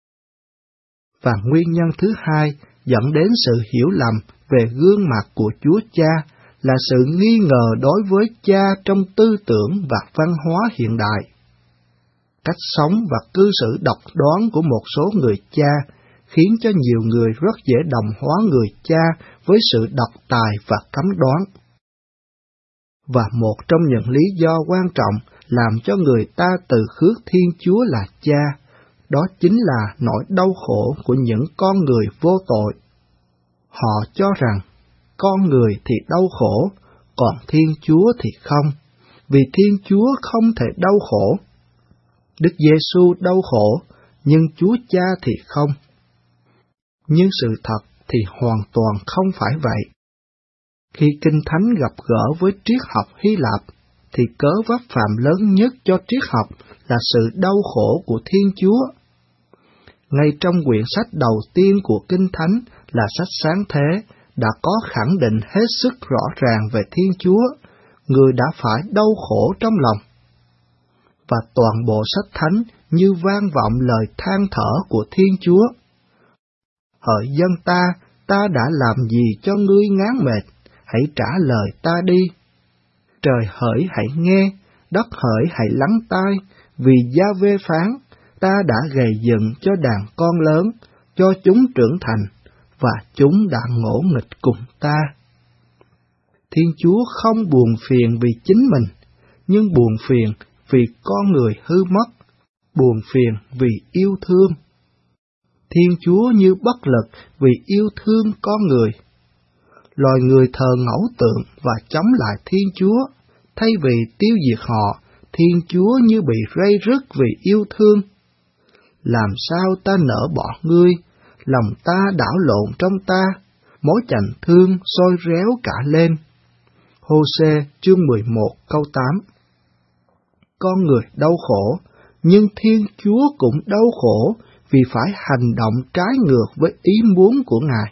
Và nguyên nhân thứ hai dẫn đến sự hiểu lầm về gương mặt của Chúa Cha là sự nghi ngờ đối với Cha trong tư tưởng và văn hóa hiện đại. Cách sống và cư xử độc đoán của một số người cha khiến cho nhiều người rất dễ đồng hóa người cha với sự độc tài và cấm đoán. Và một trong những lý do quan trọng làm cho người ta từ khước Thiên Chúa là Cha, đó chính là nỗi đau khổ của những con người vô tội. Họ cho rằng con người thì đau khổ, còn Thiên Chúa thì không, vì Thiên Chúa không thể đau khổ. Đức Giêsu đau khổ, nhưng Chúa Cha thì không. Nhưng sự thật thì hoàn toàn không phải vậy. Khi Kinh Thánh gặp gỡ với triết học Hy Lạp, thì cớ vấp phạm lớn nhất cho triết học là sự đau khổ của Thiên Chúa. Ngay trong quyển sách đầu tiên của Kinh Thánh là sách Sáng Thế, đã có khẳng định hết sức rõ ràng về Thiên Chúa, người đã phải đau khổ trong lòng. Và toàn bộ sách Thánh như vang vọng lời than thở của Thiên Chúa. Hỡi dân ta đã làm gì cho ngươi ngán mệt, hãy trả lời ta đi. Trời hỡi hãy nghe, đất hỡi hãy lắng tai, vì Gia-vê phán, ta đã gầy dựng cho đàn con lớn, cho chúng trưởng thành, và chúng đã ngỗ nghịch cùng ta. Thiên Chúa không buồn phiền vì chính mình, nhưng buồn phiền vì con người hư mất, buồn phiền vì yêu thương. Thiên Chúa như bất lực vì yêu thương con người. Loài người thờ ngẫu tượng và chống lại Thiên Chúa, thay vì tiêu diệt họ, Thiên Chúa như bị ray rứt vì yêu thương. Làm sao ta nỡ bỏ ngươi, lòng ta đảo lộn trong ta, mối chạnh thương sôi réo cả lên. Hô-sê chương 11 câu 8. Con người đau khổ, nhưng Thiên Chúa cũng đau khổ vì phải hành động trái ngược với ý muốn của Ngài.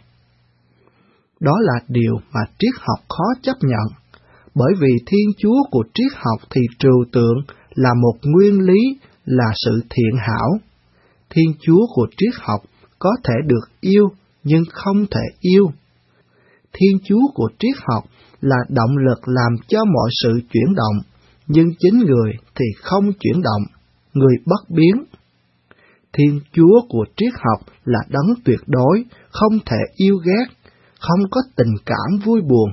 Đó là điều mà triết học khó chấp nhận, bởi vì Thiên Chúa của triết học thì trừu tượng là một nguyên lý là sự thiện hảo. Thiên Chúa của triết học có thể được yêu nhưng không thể yêu. Thiên Chúa của triết học là động lực làm cho mọi sự chuyển động, nhưng chính người thì không chuyển động, người bất biến. Thiên Chúa của triết học là đấng tuyệt đối, không thể yêu ghét, không có tình cảm vui buồn.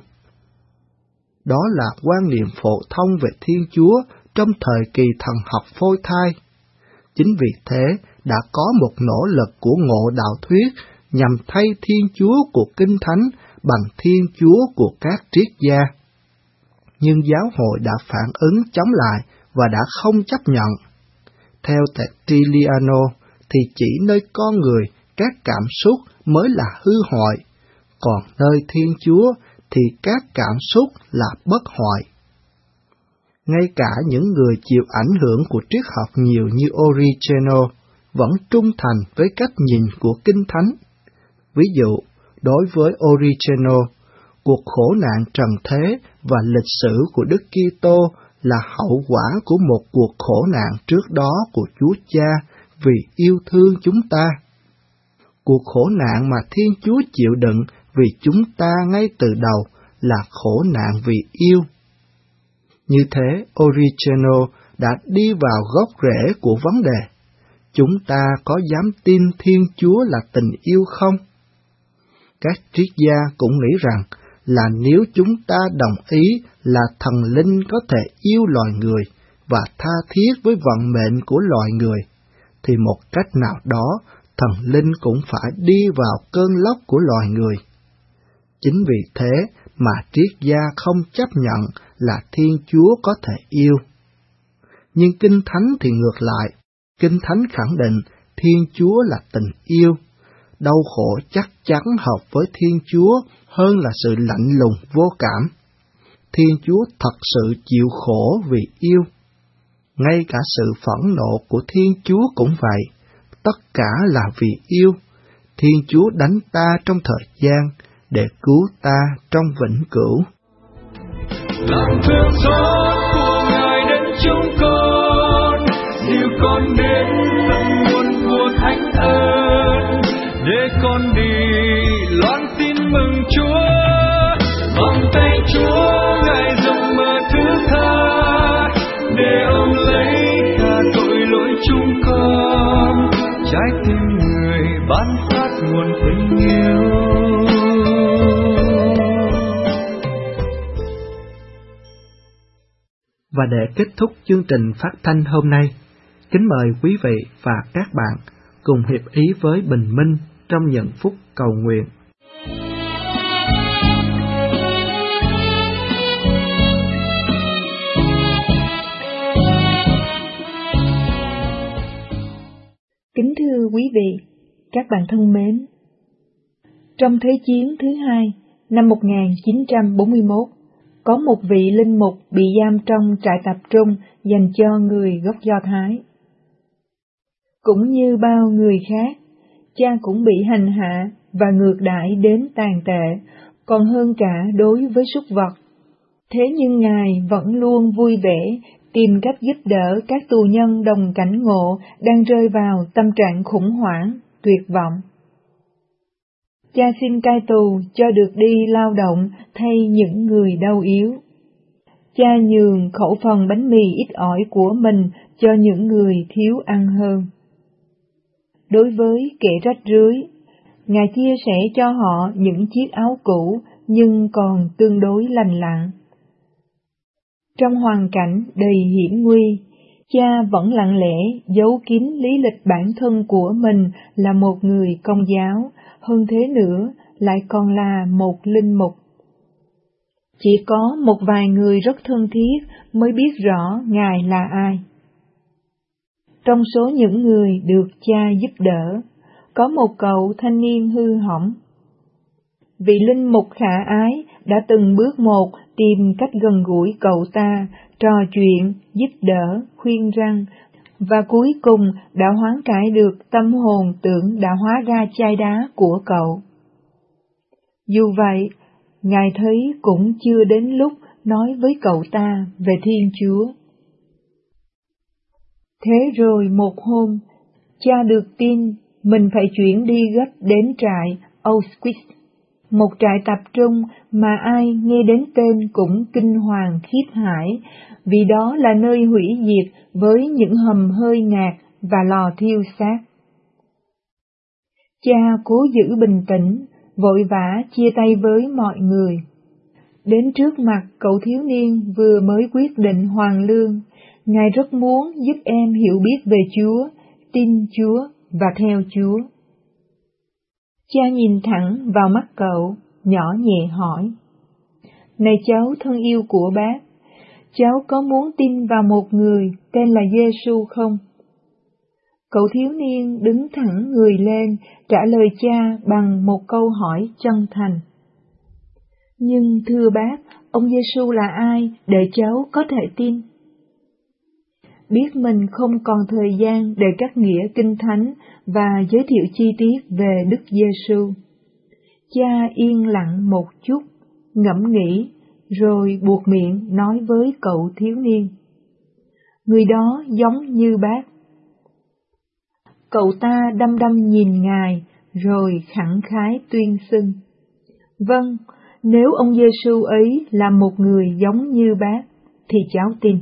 Đó là quan niệm phổ thông về Thiên Chúa trong thời kỳ thần học phôi thai. Chính vì thế đã có một nỗ lực của ngộ đạo thuyết nhằm thay Thiên Chúa của Kinh Thánh bằng Thiên Chúa của các triết gia. Nhưng giáo hội đã phản ứng chống lại và đã không chấp nhận. Theo Tertulliano thì chỉ nơi con người các cảm xúc mới là hư hoại, còn nơi Thiên Chúa thì các cảm xúc là bất hoại. Ngay cả những người chịu ảnh hưởng của triết học nhiều như Origenes vẫn trung thành với cách nhìn của Kinh Thánh. Ví dụ, đối với Origenes, cuộc khổ nạn trần thế và lịch sử của Đức Kitô là hậu quả của một cuộc khổ nạn trước đó của Chúa Cha vì yêu thương chúng ta. Cuộc khổ nạn mà Thiên Chúa chịu đựng vì chúng ta ngay từ đầu là khổ nạn vì yêu. Như thế, Origenes đã đi vào gốc rễ của vấn đề. Chúng ta có dám tin Thiên Chúa là tình yêu không? Các triết gia cũng nghĩ rằng là nếu chúng ta đồng ý là thần linh có thể yêu loài người và tha thiết với vận mệnh của loài người, thì một cách nào đó thần linh cũng phải đi vào cơn lốc của loài người. Chính vì thế mà triết gia không chấp nhận là Thiên Chúa có thể yêu. Nhưng Kinh Thánh thì ngược lại, Kinh Thánh khẳng định Thiên Chúa là tình yêu. đau khổ chắc chắn hợp với Thiên Chúa hơn là sự lạnh lùng vô cảm. Thiên Chúa thật sự chịu khổ vì yêu. Ngay cả sự phẫn nộ của Thiên Chúa cũng vậy, tất cả là vì yêu. Thiên Chúa đánh ta trong thời gian để cứu ta trong vĩnh cửu. Lòng thương xót của Ngài đến chúng con, dìu con đến tận nguồn của thánh ơn, để con đi loan tin mừng Chúa. Vòng tay Chúa Ngài rộng mở thứ tha, để ông lấy cả tội lỗi chúng con, trái tim người ban phát nguồn tình yêu. Và để kết thúc chương trình phát thanh hôm nay, kính mời quý vị và các bạn cùng hiệp ý với Bình Minh trong những phút cầu nguyện. Kính thưa quý vị, các bạn thân mến, trong Thế chiến thứ hai năm 1941, có một vị linh mục bị giam trong trại tập trung dành cho người gốc Do Thái. Cũng như bao người khác, cha cũng bị hành hạ và ngược đãi đến tàn tệ, còn hơn cả đối với súc vật. Thế nhưng Ngài vẫn luôn vui vẻ tìm cách giúp đỡ các tù nhân đồng cảnh ngộ đang rơi vào tâm trạng khủng hoảng, tuyệt vọng. Cha xin cai tù cho được đi lao động thay những người đau yếu. Cha nhường khẩu phần bánh mì ít ỏi của mình cho những người thiếu ăn hơn. Đối với kẻ rách rưới, Ngài chia sẻ cho họ những chiếc áo cũ nhưng còn tương đối lành lặn. Trong hoàn cảnh đầy hiểm nguy, cha vẫn lặng lẽ giấu kín lý lịch bản thân của mình là một người Công giáo, hơn thế nữa lại còn là một linh mục. Chỉ có một vài người rất thân thiết mới biết rõ Ngài là ai. Trong số những người được cha giúp đỡ, có một cậu thanh niên hư hỏng. Vị linh mục khả ái đã từng bước một tìm cách gần gũi cậu ta, trò chuyện, giúp đỡ, khuyên răn, và cuối cùng đã hoán cải được tâm hồn tưởng đã hóa ra chai đá của cậu. Dù vậy, Ngài thấy cũng chưa đến lúc nói với cậu ta về Thiên Chúa. Thế rồi một hôm, cha được tin mình phải chuyển đi gấp đến trại Auschwitz, một trại tập trung mà ai nghe đến tên cũng kinh hoàng khiếp hãi, vì đó là nơi hủy diệt với những hầm hơi ngạt và lò thiêu xác. Cha cố giữ bình tĩnh, vội vã chia tay với mọi người. Đến trước mặt cậu thiếu niên vừa mới quyết định hoàn lương, Ngài rất muốn giúp em hiểu biết về Chúa, tin Chúa và theo Chúa. Cha nhìn thẳng vào mắt cậu, nhỏ nhẹ hỏi: "Này cháu thân yêu của bác, cháu có muốn tin vào một người tên là Giê-xu không?" Cậu thiếu niên đứng thẳng người lên, trả lời cha bằng một câu hỏi chân thành: "Nhưng thưa bác, ông Giê-xu là ai để cháu có thể tin?" Biết mình không còn thời gian để cắt nghĩa kinh thánh và giới thiệu chi tiết về Đức Giê-xu, cha yên lặng một chút, ngẫm nghĩ, rồi buột miệng nói với cậu thiếu niên: "Người đó giống như bác." Cậu ta đăm đăm nhìn Ngài, rồi khẳng khái tuyên xưng: "Vâng, nếu ông Giê-xu ấy là một người giống như bác, thì cháu tin."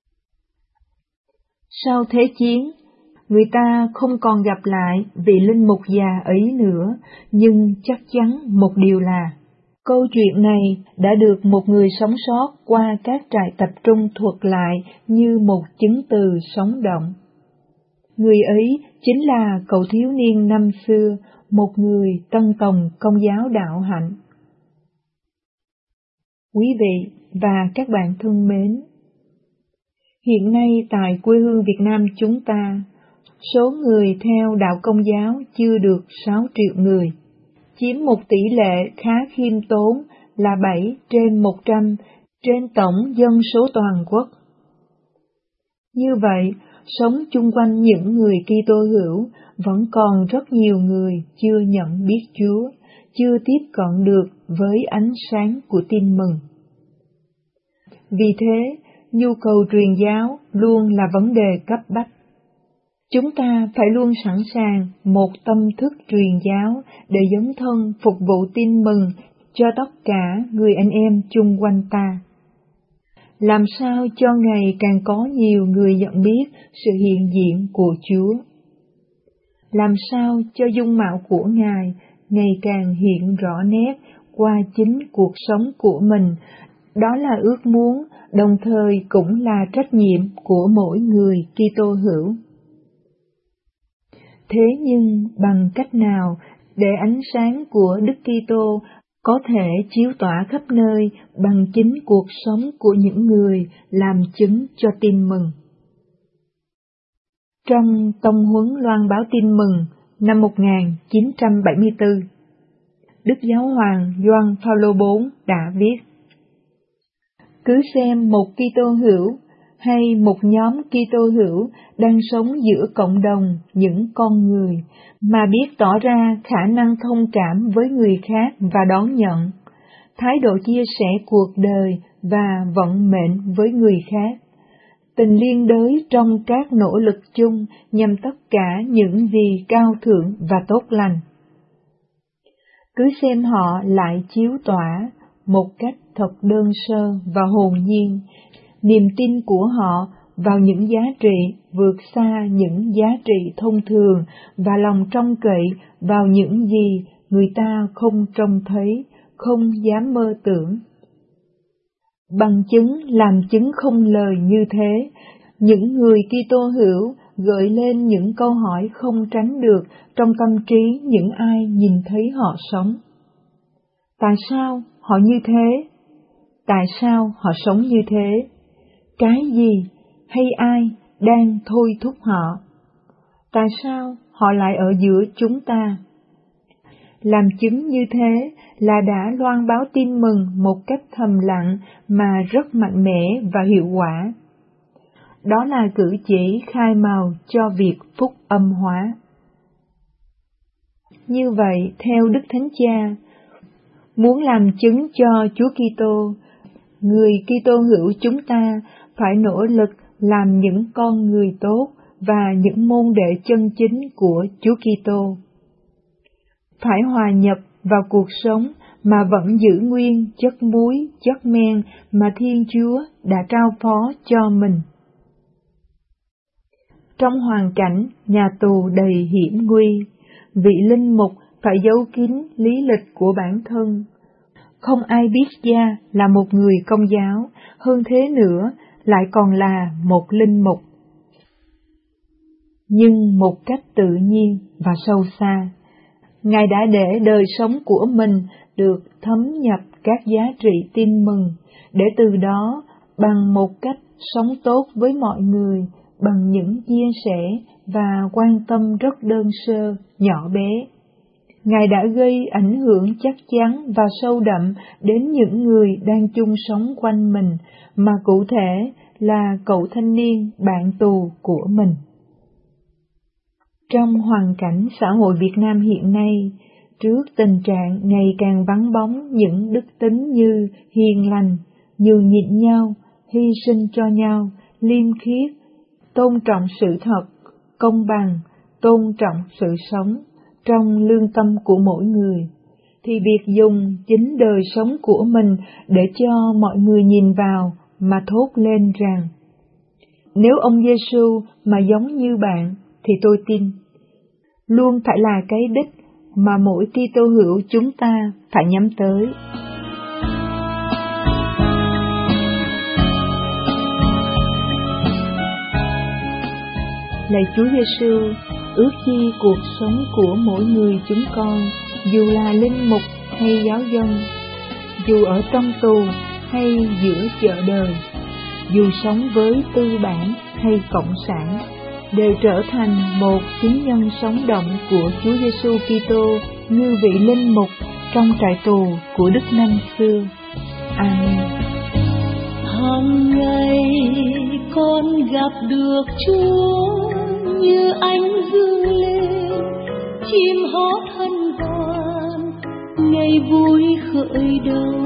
Sau Thế chiến, người ta không còn gặp lại vị linh mục già ấy nữa, nhưng chắc chắn một điều là, câu chuyện này đã được một người sống sót qua các trại tập trung thuật lại như một chứng từ sống động. Người ấy chính là cậu thiếu niên năm xưa, một người tân tòng Công giáo đạo hạnh. Quý vị và các bạn thân mến, hiện nay tại quê hương Việt Nam chúng ta, số người theo đạo Công giáo chưa được 6 triệu người, chiếm một tỷ lệ khá khiêm tốn là 7/100 trên tổng dân số toàn quốc. Như vậy, sống chung quanh những người Kitô hữu vẫn còn rất nhiều người chưa nhận biết Chúa, chưa tiếp cận được với ánh sáng của tin mừng. Vì thế, nhu cầu truyền giáo luôn là vấn đề cấp bách. Chúng ta phải luôn sẵn sàng một tâm thức truyền giáo để dấn thân phục vụ tin mừng cho tất cả người anh em chung quanh ta. Làm sao cho ngày càng có nhiều người nhận biết sự hiện diện của Chúa? Làm sao cho dung mạo của Ngài ngày càng hiện rõ nét qua chính cuộc sống của mình? Đó là ước muốn, đồng thời cũng là trách nhiệm của mỗi người Kitô hữu. Thế nhưng bằng cách nào để ánh sáng của Đức Kitô có thể chiếu tỏa khắp nơi bằng chính cuộc sống của những người làm chứng cho tin mừng? Trong Tông huấn loan báo tin mừng năm 1974, Đức Giáo hoàng Gioan Phaolô IV đã viết: Cứ xem một Kitô hữu hay một nhóm Kitô hữu đang sống giữa cộng đồng những con người mà biết tỏ ra khả năng thông cảm với người khác và đón nhận, thái độ chia sẻ cuộc đời và vận mệnh với người khác, tình liên đới trong các nỗ lực chung nhằm tất cả những gì cao thượng và tốt lành. Cứ xem họ lại chiếu tỏa một cách thật đơn sơ và hồn nhiên niềm tin của họ vào những giá trị vượt xa những giá trị thông thường và lòng trông cậy vào những gì người ta không trông thấy, không dám mơ tưởng. Bằng chứng làm chứng không lời như thế, những người Kitô hữu gợi lên những câu hỏi không tránh được trong tâm trí những ai nhìn thấy họ sống. Tại sao họ như thế? Tại sao họ sống như thế? Cái gì hay ai đang thôi thúc họ? Tại sao họ lại ở giữa chúng ta? Làm chứng như thế là đã loan báo tin mừng một cách thầm lặng mà rất mạnh mẽ và hiệu quả. Đó là cử chỉ khai mào cho việc phúc âm hóa. Như vậy, theo Đức Thánh Cha, muốn làm chứng cho Chúa Kitô, người Kitô hữu chúng ta phải nỗ lực làm những con người tốt và những môn đệ chân chính của Chúa Kitô. Phải hòa nhập vào cuộc sống mà vẫn giữ nguyên chất muối, chất men mà Thiên Chúa đã trao phó cho mình. Trong hoàn cảnh nhà tù đầy hiểm nguy, vị linh mục phải giấu kín lý lịch của bản thân. Không ai biết ra là một người Công giáo, hơn thế nữa lại còn là một linh mục. Nhưng một cách tự nhiên và sâu xa, Ngài đã để đời sống của mình được thấm nhập các giá trị tin mừng, để từ đó bằng một cách sống tốt với mọi người, bằng những chia sẻ và quan tâm rất đơn sơ, nhỏ bé. Ngài đã gây ảnh hưởng chắc chắn và sâu đậm đến những người đang chung sống quanh mình, mà cụ thể là cậu thanh niên bạn tù của mình. Trong hoàn cảnh xã hội Việt Nam hiện nay, trước tình trạng ngày càng vắng bóng những đức tính như hiền lành, nhường nhịn nhau, hy sinh cho nhau, liêm khiết, tôn trọng sự thật, công bằng, tôn trọng sự sống trong lương tâm của mỗi người, thì việc dùng chính đời sống của mình để cho mọi người nhìn vào mà thốt lên rằng: nếu ông Giêsu mà giống như bạn thì tôi tin, luôn phải là cái đích mà mỗi Kitô hữu chúng ta phải nhắm tới. Lạy Chúa Giêsu, ước chi cuộc sống của mỗi người chúng con, dù là linh mục hay giáo dân, dù ở trong tù hay giữa chợ đời, dù sống với tư bản hay cộng sản, đều trở thành một chứng nhân sống động của Chúa Giêsu Kitô như vị linh mục trong trại tù của Đức năm xưa. Amen. Hằng ngày con gặp được Chúa như ánh dương lên, chim hót hân hoan, ngày vui khởi đầu.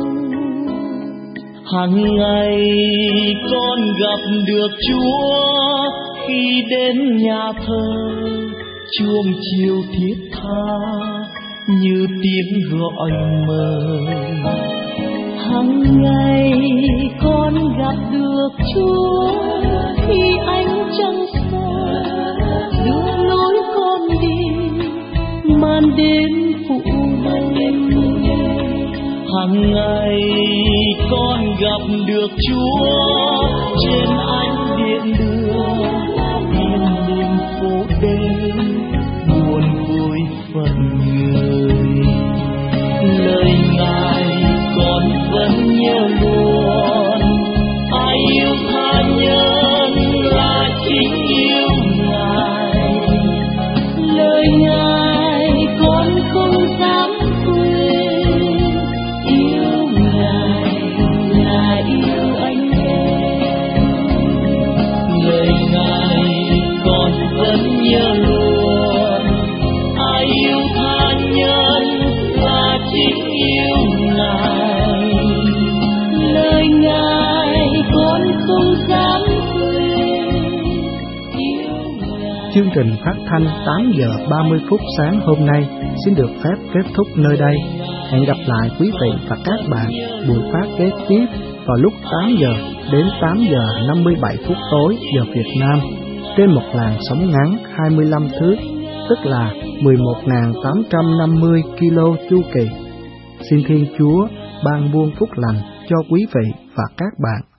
Hằng ngày con gặp được Chúa khi đến nhà thờ, chuông chiều thiết tha như tiếng gọi mời. Hằng ngày con gặp được Chúa khi ánh trăng soi đưa lối con đi, màn đêm phủ đầy. Hằng ngày con gặp được Chúa trên ánh điện đường, yên đêm phố đêm buồn vui phần người. Lời Ngài con vẫn nhớ luôn, ai yêu tha nhân là chính yêu Ngài. Lời Ngài con không dám quên, yêu Ngài là yêu anh em. Lời Ngài con vẫn nhớ luôn, ai yêu tha nhân là chính yêu Ngài. Lời Ngài con không dám quên, yêu Ngài. Chương trình phát thanh 8 giờ 30 phút sáng hôm nay xin được phép kết thúc nơi đây. Hẹn gặp lại quý vị và các bạn buổi phát kế tiếp vào lúc 8 giờ đến 8 giờ 57 phút tối giờ Việt Nam trên một làn sóng ngắn 25 thước, tức là 11.850 kilo chu kỳ. Xin Thiên Chúa ban buông phúc lành cho quý vị và các bạn.